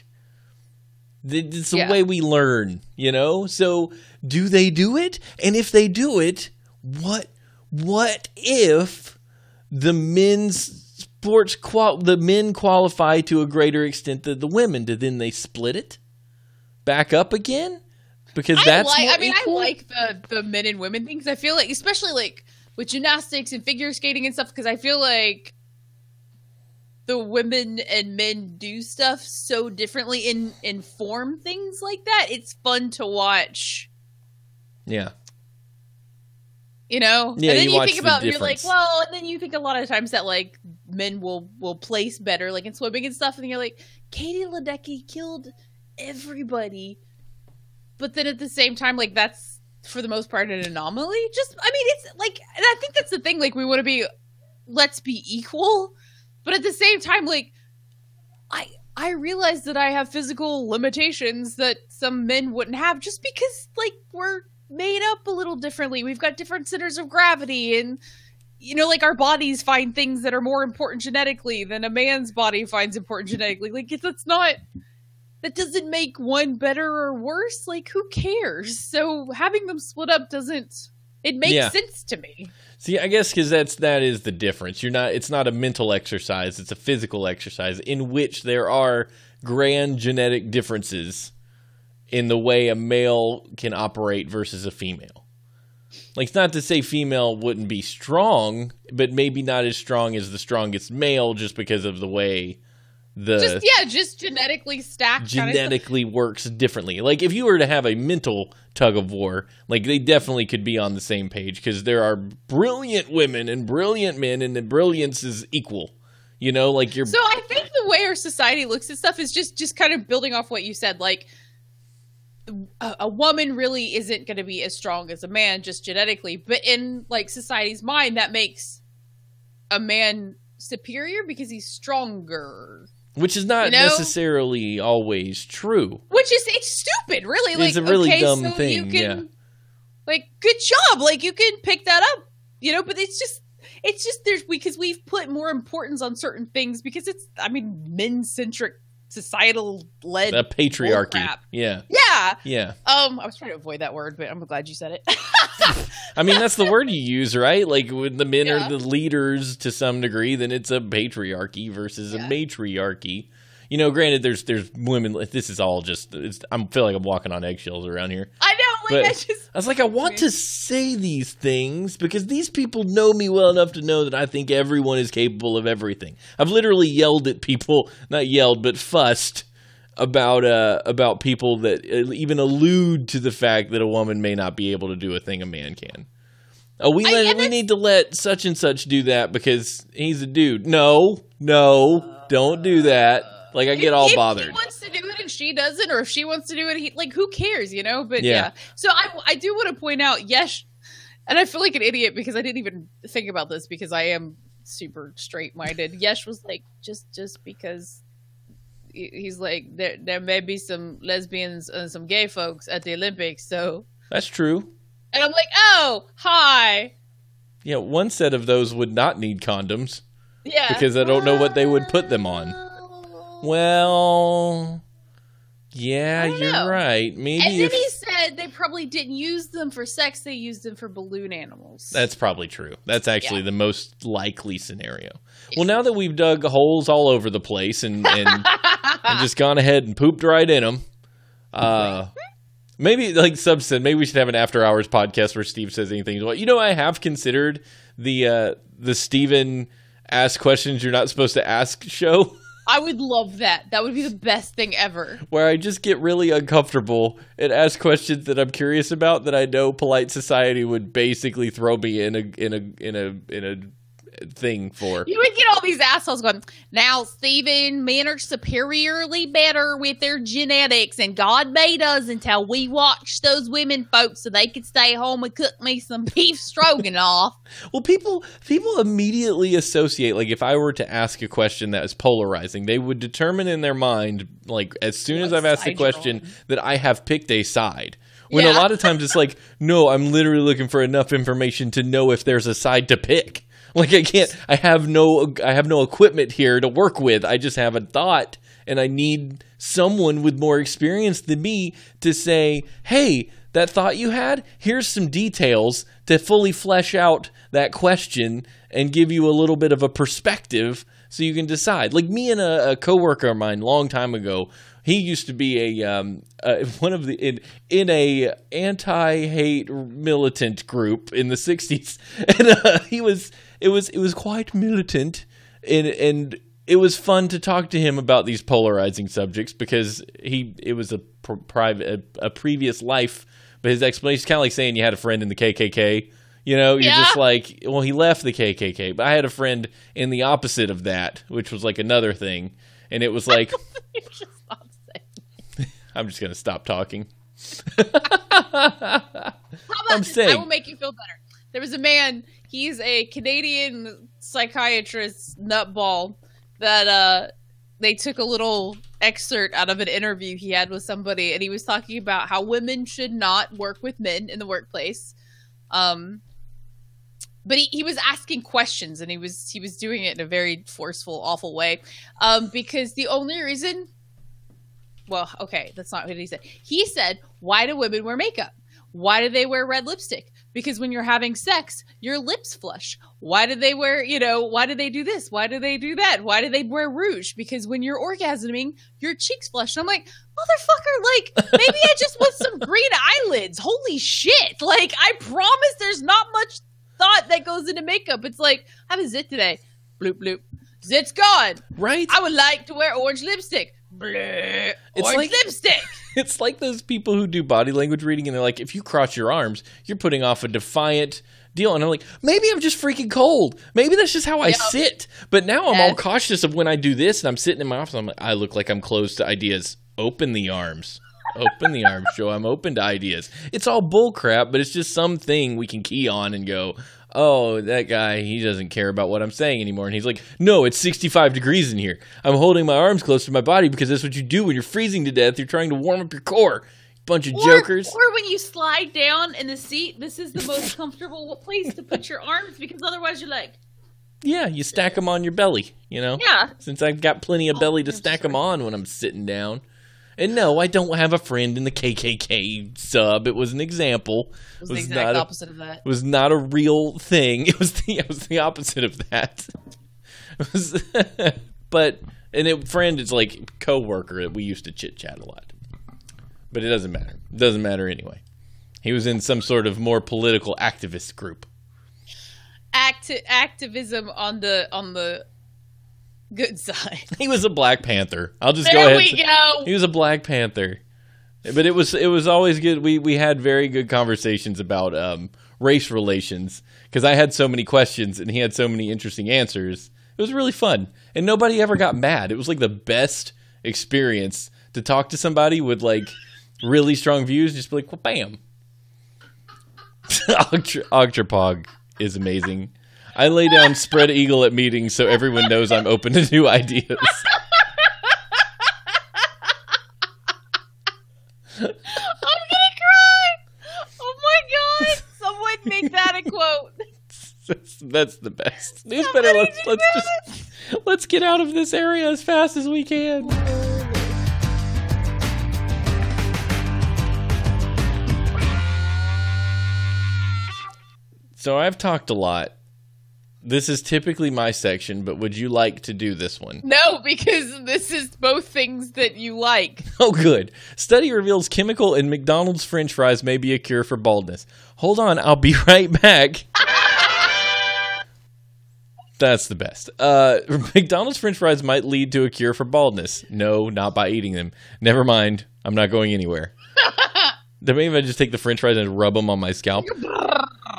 It's the Yeah. way we learn, you know? So, do they do it? And if they do it, what what if the men's sports qual the men qualify to a greater extent than the women? Do then they split it back up again? Because I that's like. more I mean, equal? I like the the men and women things. I feel like, especially like with gymnastics and figure skating and stuff, because I feel like the women and men do stuff so differently in in form things like that. It's fun to watch. Yeah. You know, Yeah, and then you you, watch think the about you're like, difference. well, and then you think a lot of times that like men will will place better, like in swimming and stuff, and you're like, Katie Ledecky killed everybody, but then at the same time, like that's for the most part an anomaly. Just, I mean, it's like, and I think that's the thing. Like, we want to be, let's be equal, but at the same time, like, I I realize that I have physical limitations that some men wouldn't have, just because like we're made up a little differently. We've got different centers of gravity, and you know, like our bodies find things that are more important genetically than a man's body finds important genetically. Like, if that's not, that doesn't make one better or worse. Like, who cares? So having them split up doesn't, it makes Yeah. sense to me. See, I guess because that's that is the difference. You're not. It's not a mental exercise. It's a physical exercise in which there are grand genetic differences in the way a male can operate versus a female. Like, it's not to say female wouldn't be strong, but maybe not as strong as the strongest male, just because of the way the Just, yeah, just genetically stacked. kind of stuff. genetically works differently. Like, if you were to have a mental tug of war, like, they definitely could be on the same page, because there are brilliant women and brilliant men, and the brilliance is equal. You know, like, you're... So I think the way our society looks at stuff is just, just kind of building off what you said. Like, a, a woman really isn't going to be as strong as a man, just genetically. But in, like, society's mind, that makes a man superior because he's stronger. Which is not You know? necessarily always true. Which is, it's stupid, really. Like, It's a really okay, dumb so thing, you can, yeah. like, good job. Like, you can pick that up, you know, but it's just, it's just, there's, because we've put more importance on certain things because it's, I mean, men-centric, societal-led A patriarchy. bullcrap. Yeah. Yeah. Yeah. Um, I was trying to avoid that word, but I'm glad you said it. I mean, that's the word you use, right? Like, when the men Yeah. are the leaders to some degree, then it's a patriarchy versus Yeah. a matriarchy. You know, granted, there's there's women. This is all just. It's, I feel like I'm walking on eggshells around here. I know, like, But I just, I was like, I want to say these things because these people know me well enough to know that I think everyone is capable of everything. I've literally yelled at people, not yelled, but fussed about uh, about people that even allude to the fact that a woman may not be able to do a thing a man can. Oh, we I- let, and we that's- need to let such and such do that because he's a dude. No, no, don't do that. Like, I get all if bothered. he wants to do it and she doesn't, or if she wants to do it, he, like, who cares, you know? But Yeah. yeah. So I, I do want to point out, yes, and I feel like an idiot because I didn't even think about this because I am super straight minded. Yesh was like, just, just because he- he's like, there, there may be some lesbians and some gay folks at the Olympics, so. That's true. And I'm like, oh, hi. Yeah, one set of those would not need condoms. Yeah. Because I don't know what they would put them on. Well, yeah, I don't you're know. right. Maybe And then if he said they probably didn't use them for sex; they used them for balloon animals. that's probably true. That's actually Yeah. the most likely scenario. Well, now that we've dug holes all over the place and and, and just gone ahead and pooped right in them, uh, maybe like Sub said, maybe we should have an after hours podcast where Steve says anything. Well, you know, I have considered the uh, the Steven ask questions you're not supposed to ask show. I would love that. That would be the best thing ever. Where I just get really uncomfortable and ask questions that I'm curious about that I know polite society would basically throw me in a in a in a in a thing for. You would get all these assholes going, now, Stephen, men are superiorly better with their genetics, and God made us until we watched those women folks so they could stay home and cook me some beef stroganoff. Well, people people immediately associate, like, if I were to ask a question that is polarizing, they would determine in their mind, like, as soon as What I've asked the side you're question, on. that I have picked a side. When Yeah. a lot of times it's like, no, I'm literally looking for enough information to know if there's a side to pick. Like, I can't, I have no, I have no equipment here to work with. I just have a thought, and I need someone with more experience than me to say, hey, that thought you had, here's some details to fully flesh out that question and give you a little bit of a perspective so you can decide. Like me and a, a coworker of mine, long time ago, he used to be a um, uh, one of the in in a anti-hate militant group in the sixties, and uh, he was it was it was quite militant, and and it was fun to talk to him about these polarizing subjects because he it was a pr- private a, a previous life, but his explanation is kind of like saying you had a friend in the K K K. You know, you're Yeah. just like, well, he left the K K K, but I had a friend in the opposite of that, which was like another thing, and it was like. You should stop saying. I'm just going to stop talking. How about I'm this? saying- I will make you feel better. There was a man, he's a Canadian psychiatrist nutball that uh, they took a little excerpt out of an interview he had with somebody, and he was talking about how women should not work with men in the workplace. Um, but he, he was asking questions, and he was he was doing it in a very forceful, awful way. Um, because the only reason Well, okay, that's not what he said. He said, why do women wear makeup? Why do they wear red lipstick? Because when you're having sex, your lips flush. Why do they wear, you know, why do they do this? Why do they do that? Why do they wear rouge? Because when you're orgasming, your cheeks flush. And I'm like, motherfucker, like, maybe I just want some green eyelids. Holy shit. Like, I promise there's not much thought that goes into makeup. It's like, I have a zit today. Bloop, bloop. Zit's gone. Right? I would like to wear orange lipstick. Bleh. It's Orange like- lipstick. It's like those people who do body language reading, and they're like, if you cross your arms, you're putting off a defiant deal. And I'm like, maybe I'm just freaking cold. Maybe that's just how I Yeah. sit. But now I'm all Yes. cautious of when I do this, and I'm sitting in my office, I'm like, I look like I'm closed to ideas. Open the arms. Open the arms, Joe. I'm open to ideas. It's all bull crap, but it's just something we can key on and go, oh, that guy, he doesn't care about what I'm saying anymore. And he's like, no, it's sixty-five degrees in here. I'm holding my arms close to my body because that's what you do when you're freezing to death. You're trying to warm up your core. Bunch of Or, jokers. or when you slide down in the seat, this is the most comfortable place to put your arms because otherwise you're like, Yeah, you stack them on your belly, you know? yeah. Since I've got plenty of belly to I'm stack sorry. them on when I'm sitting down. And no, I don't have a friend in the K K K sub. It was an example. It was It the exact not a- opposite of that. It was not a real thing. It was the it was the opposite of that. It was, but and it friend is like coworker that we used to chit chat a lot. But it doesn't matter. It doesn't matter anyway. He was in some sort of more political activist group. Acti- activism on the on the good side. He was a Black Panther. I'll just There go ahead. we and- go. He was a Black Panther. But it was it was always good. We we had very good conversations about um, race relations because I had so many questions and he had so many interesting answers. It was really fun, and nobody ever got mad. It was like the best experience to talk to somebody with like really strong views. Just be like, well, bam. Ogtra- Ogtrapog is amazing. I lay down spread eagle at meetings so everyone knows I'm open to new ideas. I'm gonna cry. Oh my god! Someone make that a quote. That's, that's the best. News better. Let's let's just let's get out of this area as fast as we can. So I've talked a lot. This is typically my section, but would you like to do this one? No, because this is both things that you like. Oh, good. Study reveals chemical in McDonald's French fries may be a cure for baldness. Hold on, I'll be right back. That's the best. Uh, McDonald's French fries might lead to a cure for baldness. No, not by eating them. Never mind. I'm not going anywhere. Maybe if I just take the French fries and rub them on my scalp.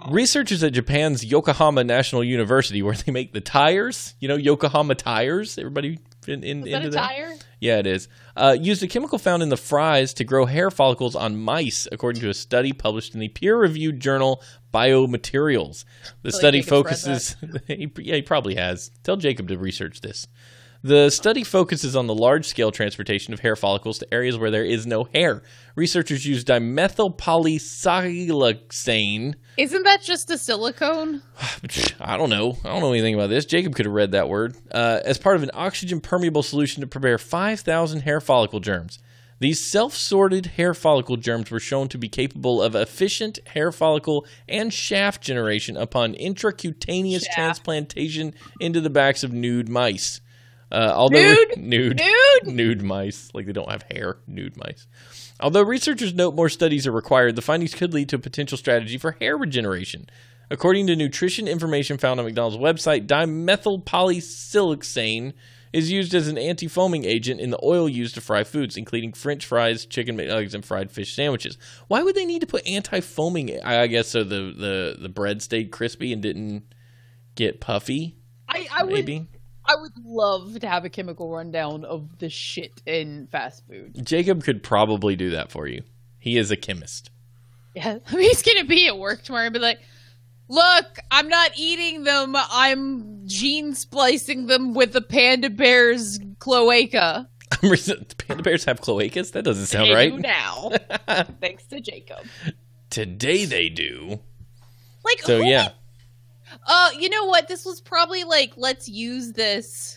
Researchers at Japan's Yokohama National University, where they make the tires, you know, Yokohama tires. Everybody in, in, Is that into a that? tire? Yeah, it is. Uh, used a chemical found in the fries to grow hair follicles on mice, according to a study published in the peer-reviewed journal Biomaterials. The So study Jacob's focuses. he, yeah, he probably has. Tell Jacob to research this. The study focuses on the large-scale transportation of hair follicles to areas where there is no hair. Researchers use dimethylpolysiloxane. Isn't that just a silicone? I don't know. I don't know anything about this. Jacob could have read that word. Uh, as part of an oxygen-permeable solution to prepare five thousand hair follicle germs. These self-sorted hair follicle germs were shown to be capable of efficient hair follicle and shaft generation upon intracutaneous Shaft. transplantation into the backs of nude mice. Uh, although Nude? nude, Nude? nude mice, like they don't have hair, nude mice. Although researchers note more studies are required, the findings could lead to a potential strategy for hair regeneration. According to nutrition information found on McDonald's website, dimethylpolysiloxane is used as an anti-foaming agent in the oil used to fry foods, including French fries, chicken McNuggets, and fried fish sandwiches. Why would they need to put anti-foaming? I guess so the the, the bread stayed crispy and didn't get puffy. I, I maybe. would. I would love to have a chemical rundown of the shit in fast food. Jacob could probably do that for you. He is a chemist. Yeah, I mean, he's gonna be at work tomorrow and be like, "Look, I'm not eating them. I'm gene splicing them with the panda bear's cloaca." Panda bears have cloacas? That doesn't sound They right. do now, thanks to Jacob. Today they do. Like, So who yeah. Uh, you know what? This was probably like, let's use this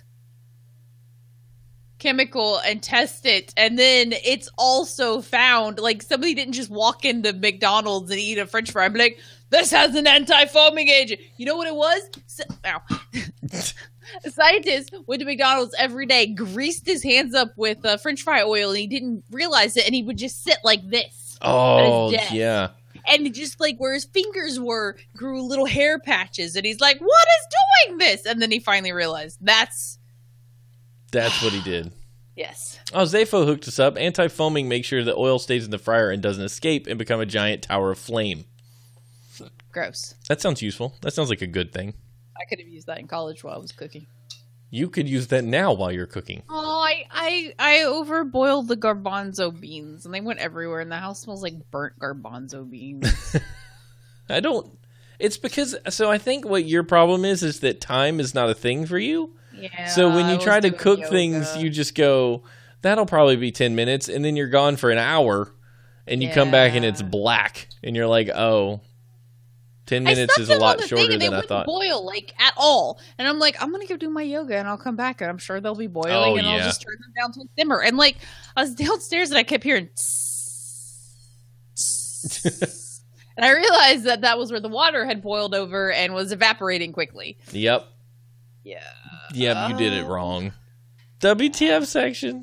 chemical and test it, and then it's also found like somebody didn't just walk into McDonald's and eat a French fry and be like, "This has an anti-foaming agent." You know what it was? So, ow. A scientist went to McDonald's every day, greased his hands up with uh, French fry oil, and he didn't realize it, and he would just sit like this. Oh, desk. yeah. And just like where his fingers were, grew little hair patches. And he's like, "What is doing this?" And then he finally realized that's. That's what he did. Yes. Oh, Zafo hooked us up. Anti-foaming makes sure the oil stays in the fryer and doesn't escape and become a giant tower of flame. Gross. That sounds useful. That sounds like a good thing. I could have used that in college while I was cooking. You could use that now while you're cooking. Oh, I I, I overboiled the garbanzo beans, and they went everywhere, and the house smells like burnt garbanzo beans. I don't... It's because... So I think what your problem is, is that time is not a thing for you. Yeah. So when I you was try to doing cook yoga. things, you just go, that'll probably be ten minutes, and then you're gone for an hour, and you come back and it's Yeah. black, and you're like, oh, ten I minutes stuck is a them lot on the shorter thing and than they I wouldn't thought. boil like at all. And I'm like, I'm gonna go do my yoga and I'll come back and I'm sure they'll be boiling Oh, and yeah. I'll just turn them down to a simmer. And like I was downstairs and I kept hearing, and I realized that that was where the water had boiled over and was evaporating quickly. Yep. Yeah. Yep, you did it Uh, wrong. W T F section.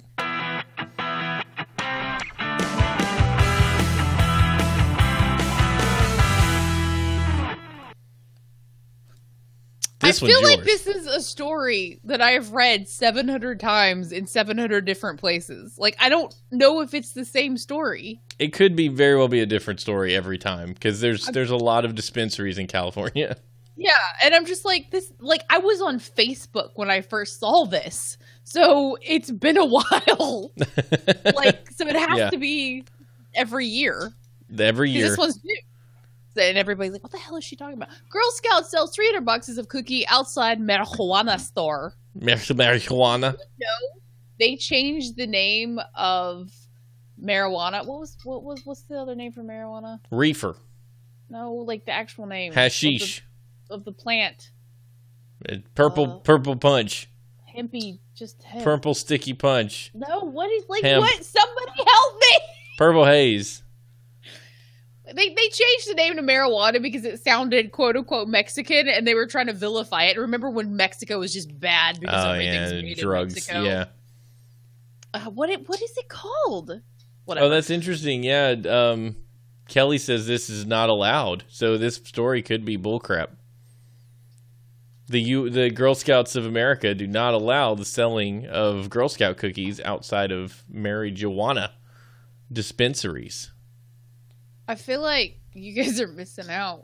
This I one's feel like yours. this is a story that I have read seven hundred times in seven hundred different places. Like, I don't know if it's the same story. It could be very well be a different story every time because there's there's a lot of dispensaries in California. Yeah, and I'm just like, this, like, I was on Facebook when I first saw this. So it's been a while. Like, so it has Yeah. to be every year. Every 'Cause year. This one's new. And everybody's like, what the hell is she talking about? Girl Scout sells three hundred boxes of cookie outside marijuana store. Mar- marijuana. No, they changed the name of marijuana. What was what was what's the other name for marijuana? Reefer. No, like the actual name. Hashish. Of the, of the plant. Uh, Purple Uh, purple punch. Hempy, just hemp. Purple sticky punch. No, what is, like, Hemp. what? Somebody help me! Purple haze. They they changed the name to marijuana because it sounded quote unquote Mexican, and they were trying to vilify it. Remember when Mexico was just bad because Oh everything's yeah, made drugs. in Mexico? Yeah. Uh, what it what is it called? Whatever. Oh, that's interesting. Yeah. Um, Kelly says this is not allowed, so this story could be bullcrap. The U, the Girl Scouts of America do not allow the selling of Girl Scout cookies outside of marijuana dispensaries. I feel like you guys are missing out.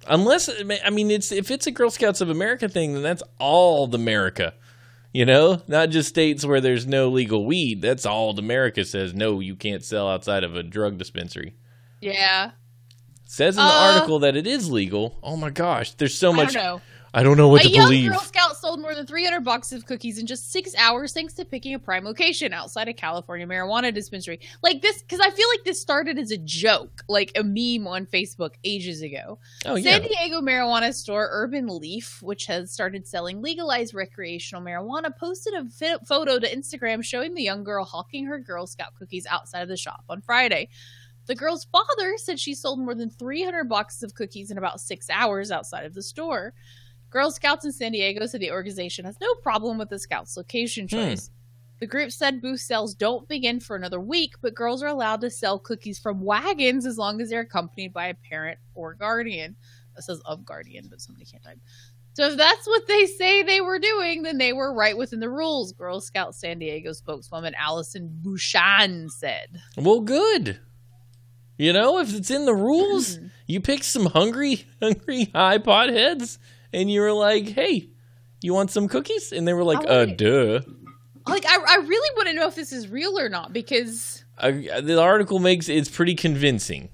Unless, I mean, it's if it's a Girl Scouts of America thing, then that's all the America. You know, not just states where there's no legal weed. That's all America says, no, you can't sell outside of a drug dispensary. Yeah. Says in the uh, article that it is legal. Oh my gosh, there's so much. I don't know. I don't know what a to young believe. Girl Scout sold more than three hundred boxes of cookies in just six hours thanks to picking a prime location outside a California marijuana dispensary. Like this, because I feel like this started as a joke, like a meme on Facebook ages ago. Oh, San yeah. Diego marijuana store Urban Leaf, which has started selling legalized recreational marijuana, posted a fi- photo to Instagram showing the young girl hawking her Girl Scout cookies outside of the shop on Friday. The girl's father said she sold more than three hundred boxes of cookies in about six hours outside of the store. Girl Scouts in San Diego said the organization has no problem with the Scouts' location choice. Hmm. The group said booth sales don't begin for another week, but girls are allowed to sell cookies from wagons as long as they're accompanied by a parent or guardian. It says of guardian, but somebody can't type. So if that's what they say they were doing, then they were right within the rules, Girl Scout San Diego spokeswoman Allison Bouchan said. Well, good. You know, if it's in the rules, mm. you pick some hungry, hungry high potheads. And you were like, hey, you want some cookies? And they were like, uh, duh. Like, I, I really want to know if this is real or not, because... Uh, the article makes it's pretty convincing.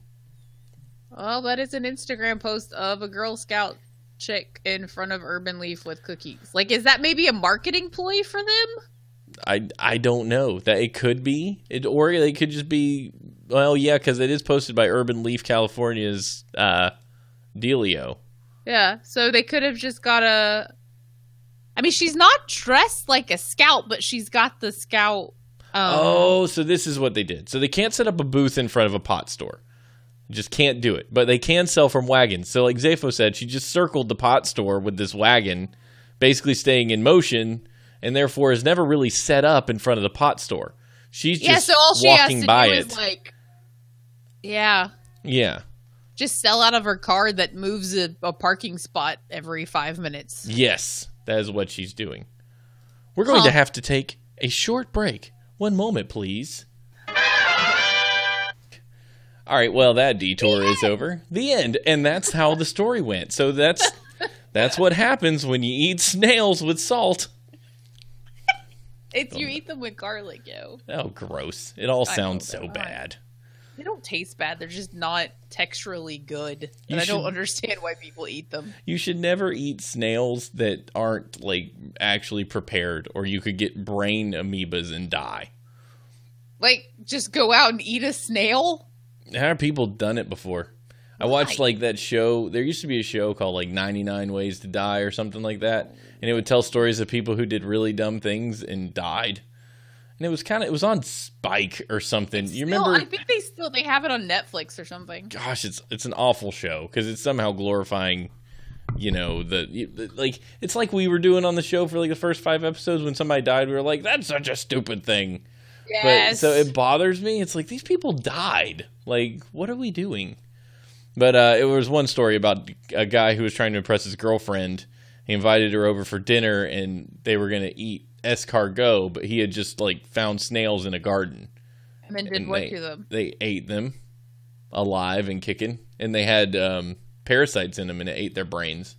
Well, that is an Instagram post of a Girl Scout chick in front of Urban Leaf with cookies. Like, is that maybe a marketing ploy for them? I, I don't know. That it could be. It, or it could just be... Well, yeah, because it is posted by Urban Leaf California's uh, Dealio. Yeah, so they could have just got a... I mean, she's not dressed like a scout, but she's got the scout... Um... Oh, so this is what they did. So they can't set up a booth in front of a pot store. Just can't do it. But they can sell from wagons. So like Zafo said, she just circled the pot store with this wagon, basically staying in motion, and therefore is never really set up in front of the pot store. She's yeah, just so all she walking has to by do it. Is like, yeah. Yeah. Just sell out of her car that moves a, a parking spot every five minutes. Yes, that is what she's doing. We're going huh. to have to take a short break. One moment, please. All right, well, that detour is over. The end. And that's how the story went. So that's that's what happens when you eat snails with salt. It's you eat them with garlic, yo. Oh, gross. It all sounds so not. bad. They don't taste bad. They're just not texturally good. And I should, don't understand why people eat them. You should never eat snails that aren't, like, actually prepared, or you could get brain amoebas and die. Like, just go out and eat a snail? How have people done it before? I watched, like, that show. There used to be a show called, like, ninety-nine Ways to Die or something like that. And it would tell stories of people who did really dumb things and died. And it was kind of, it was on Spike or something. It's you still, remember? I think they still, they have it on Netflix or something. Gosh, it's it's an awful show because it's somehow glorifying, you know, the, like, it's like we were doing on the show for like the first five episodes when somebody died. We were like, that's such a stupid thing. Yes. But so it bothers me. It's like, these people died. Like, what are we doing? But uh, it was one story about a guy who was trying to impress his girlfriend. He invited her over for dinner and they were going to eat escargot, but he had just like found snails in a garden. And then did and what they, to them? They ate them alive and kicking, and they had um, parasites in them, and it ate their brains.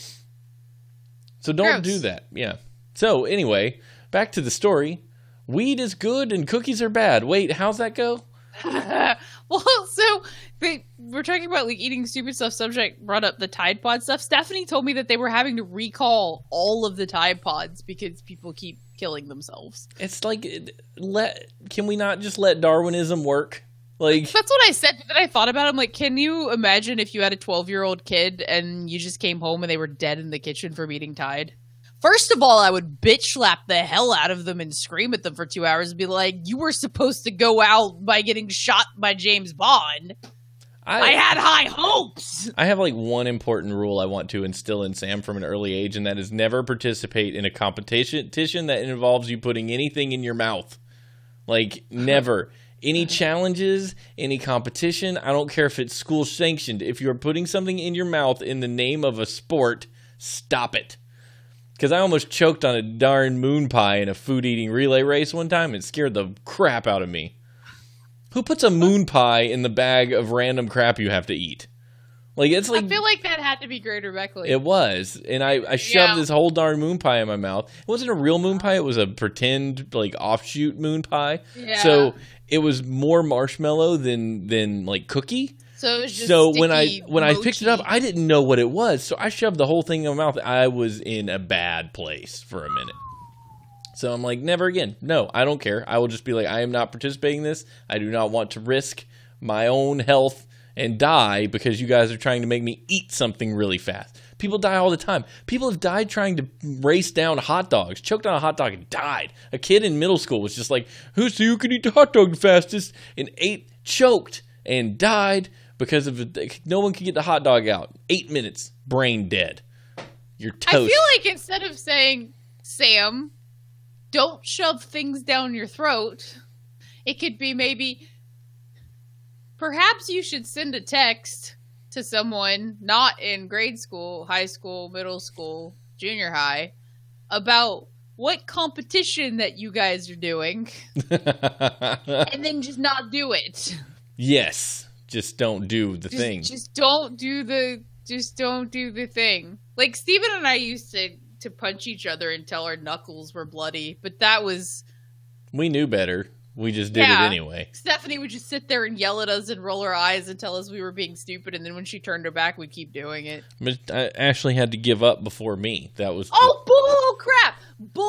So don't Gross. do that. Yeah. So anyway, back to the story. Weed is good and cookies are bad. Wait, how's that go? Well, so they, we're talking about like eating stupid stuff. Subject brought up the Tide Pod stuff. Stephanie told me that they were having to recall all of the Tide Pods because people keep killing themselves. It's like, let can we not just let Darwinism work? Like, that's what I said. But then I thought about it. I'm like, can you imagine if you had a twelve year old kid and you just came home and they were dead in the kitchen from eating Tide? First of all, I would bitch slap the hell out of them and scream at them for two hours and be like, you were supposed to go out by getting shot by James Bond. I, I had high hopes. I have like one important rule I want to instill in Sam from an early age, and that is never participate in a competition that involves you putting anything in your mouth. Like, never. Any challenges, any competition, I don't care if it's school sanctioned. If you're putting something in your mouth in the name of a sport, stop it. Because I almost choked on a darn moon pie in a food-eating relay race one time. It scared the crap out of me. Who puts a moon pie in the bag of random crap you have to eat? Like it's like I feel like that had to be Greater Beckley. it was, and I, I shoved Yeah. this whole darn moon pie in my mouth. It wasn't a real moon pie; it was a pretend like offshoot moon pie. Yeah. So it was more marshmallow than than like cookie. So it was just So when I sticky when I picked it up, mochi. I didn't know what it was. So I shoved the whole thing in my mouth. I was in a bad place for a minute. So I'm like, never again. No, I don't care. I will just be like, I am not participating in this. I do not want to risk my own health and die because you guys are trying to make me eat something really fast. People die all the time. People have died trying to race down hot dogs, choked on a hot dog and died. A kid in middle school was just like, who's who can eat the hot dog the fastest? And ate, choked, and died because of no one could get the hot dog out. Eight minutes, brain dead. You're toast. I feel like instead of saying, Sam, don't shove things down your throat, it could be maybe, perhaps you should send a text to someone not in grade school, high school, middle school, junior high, about what competition that you guys are doing, and then just not do it. Yes, just don't do the Just, thing. just don't do the, just don't do the thing. Like, Steven and I used to, to punch each other until our knuckles were bloody, but that was... We knew better. We just did Yeah. it anyway. Stephanie would just sit there and yell at us and roll her eyes and tell us we were being stupid, and then when she turned her back, we'd keep doing it. But I- Ashley had to give up before me. That was the- Oh, bull crap!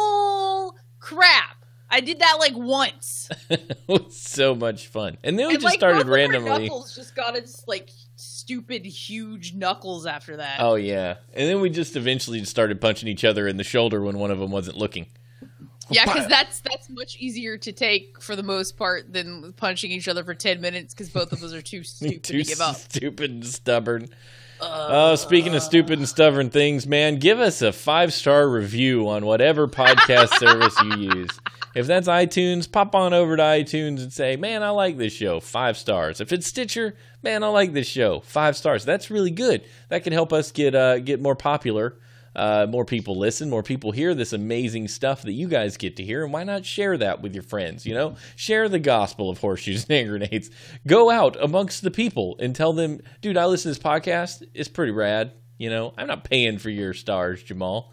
Bull crap! I did that like once. it was so much fun. And then we And, just like, started both of our randomly. knuckles just got its like stupid, huge knuckles after that. Oh yeah, and then we just eventually started punching each other in the shoulder when one of them wasn't looking. Yeah, because that's that's much easier to take for the most part than punching each other for ten minutes because both of us are too stupid Too to give up. stupid and stubborn. Uh, Oh, speaking of stupid and stubborn things, man, give us a five-star review on whatever podcast service you use. If that's iTunes, pop on over to iTunes and say, man, I like this show, five stars. If it's Stitcher, man, I like this show, five stars. That's really good. That can help us get uh, get more popular. Uh, more people listen, more people hear this amazing stuff that you guys get to hear, and why not share that with your friends, you know? Share the gospel of horseshoes and hand grenades. Go out amongst the people and tell them, dude, I listen to this podcast. It's pretty rad, you know? I'm not paying for your stars, Jamal.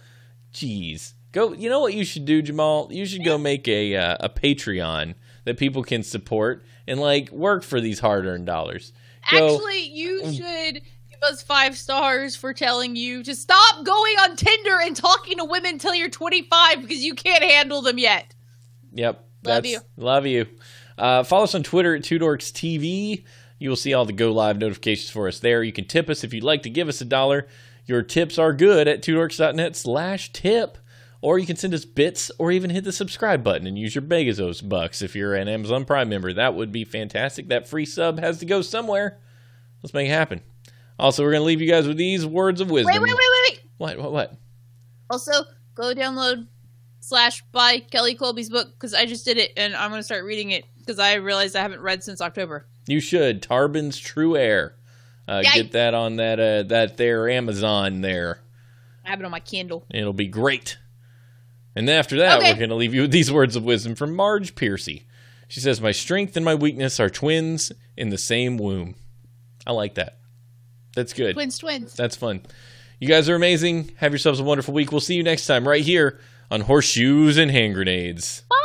Jeez. Go. You know what you should do, Jamal? You should go make a, uh, a Patreon that people can support and, like, work for these hard-earned dollars. Go, Actually, you should give us five stars for telling you to stop going on Tinder and talking to women until you're twenty-five because you can't handle them yet. Yep. Love that's- you. Love you. Uh, follow us on Twitter at Two Dorks T V. You will see all the go live notifications for us there. You can tip us if you'd like to give us a dollar. Your tips are good at two dorks dot net slash tip. Or you can send us bits or even hit the subscribe button and use your Bezos bucks if you're an Amazon Prime member. That would be fantastic. That free sub has to go somewhere. Let's make it happen. Also, we're going to leave you guys with these words of wisdom. Wait, wait, wait, wait, wait. What, what, what? Also, go download slash buy Kelly Colby's book because I just did it and I'm going to start reading it because I realized I haven't read since October. You should. Tarbin's True Air. Uh, Yay. get that on that uh, that there Amazon there. I have it on my Kindle. It'll be great. And then after that, Okay. we're going to leave you with these words of wisdom from Marge Piercy. She says, my strength and my weakness are twins in the same womb. I like that. That's good. Twins, twins. That's fun. You guys are amazing. Have yourselves a wonderful week. We'll see you next time right here on Horseshoes and Hand Grenades. Bye.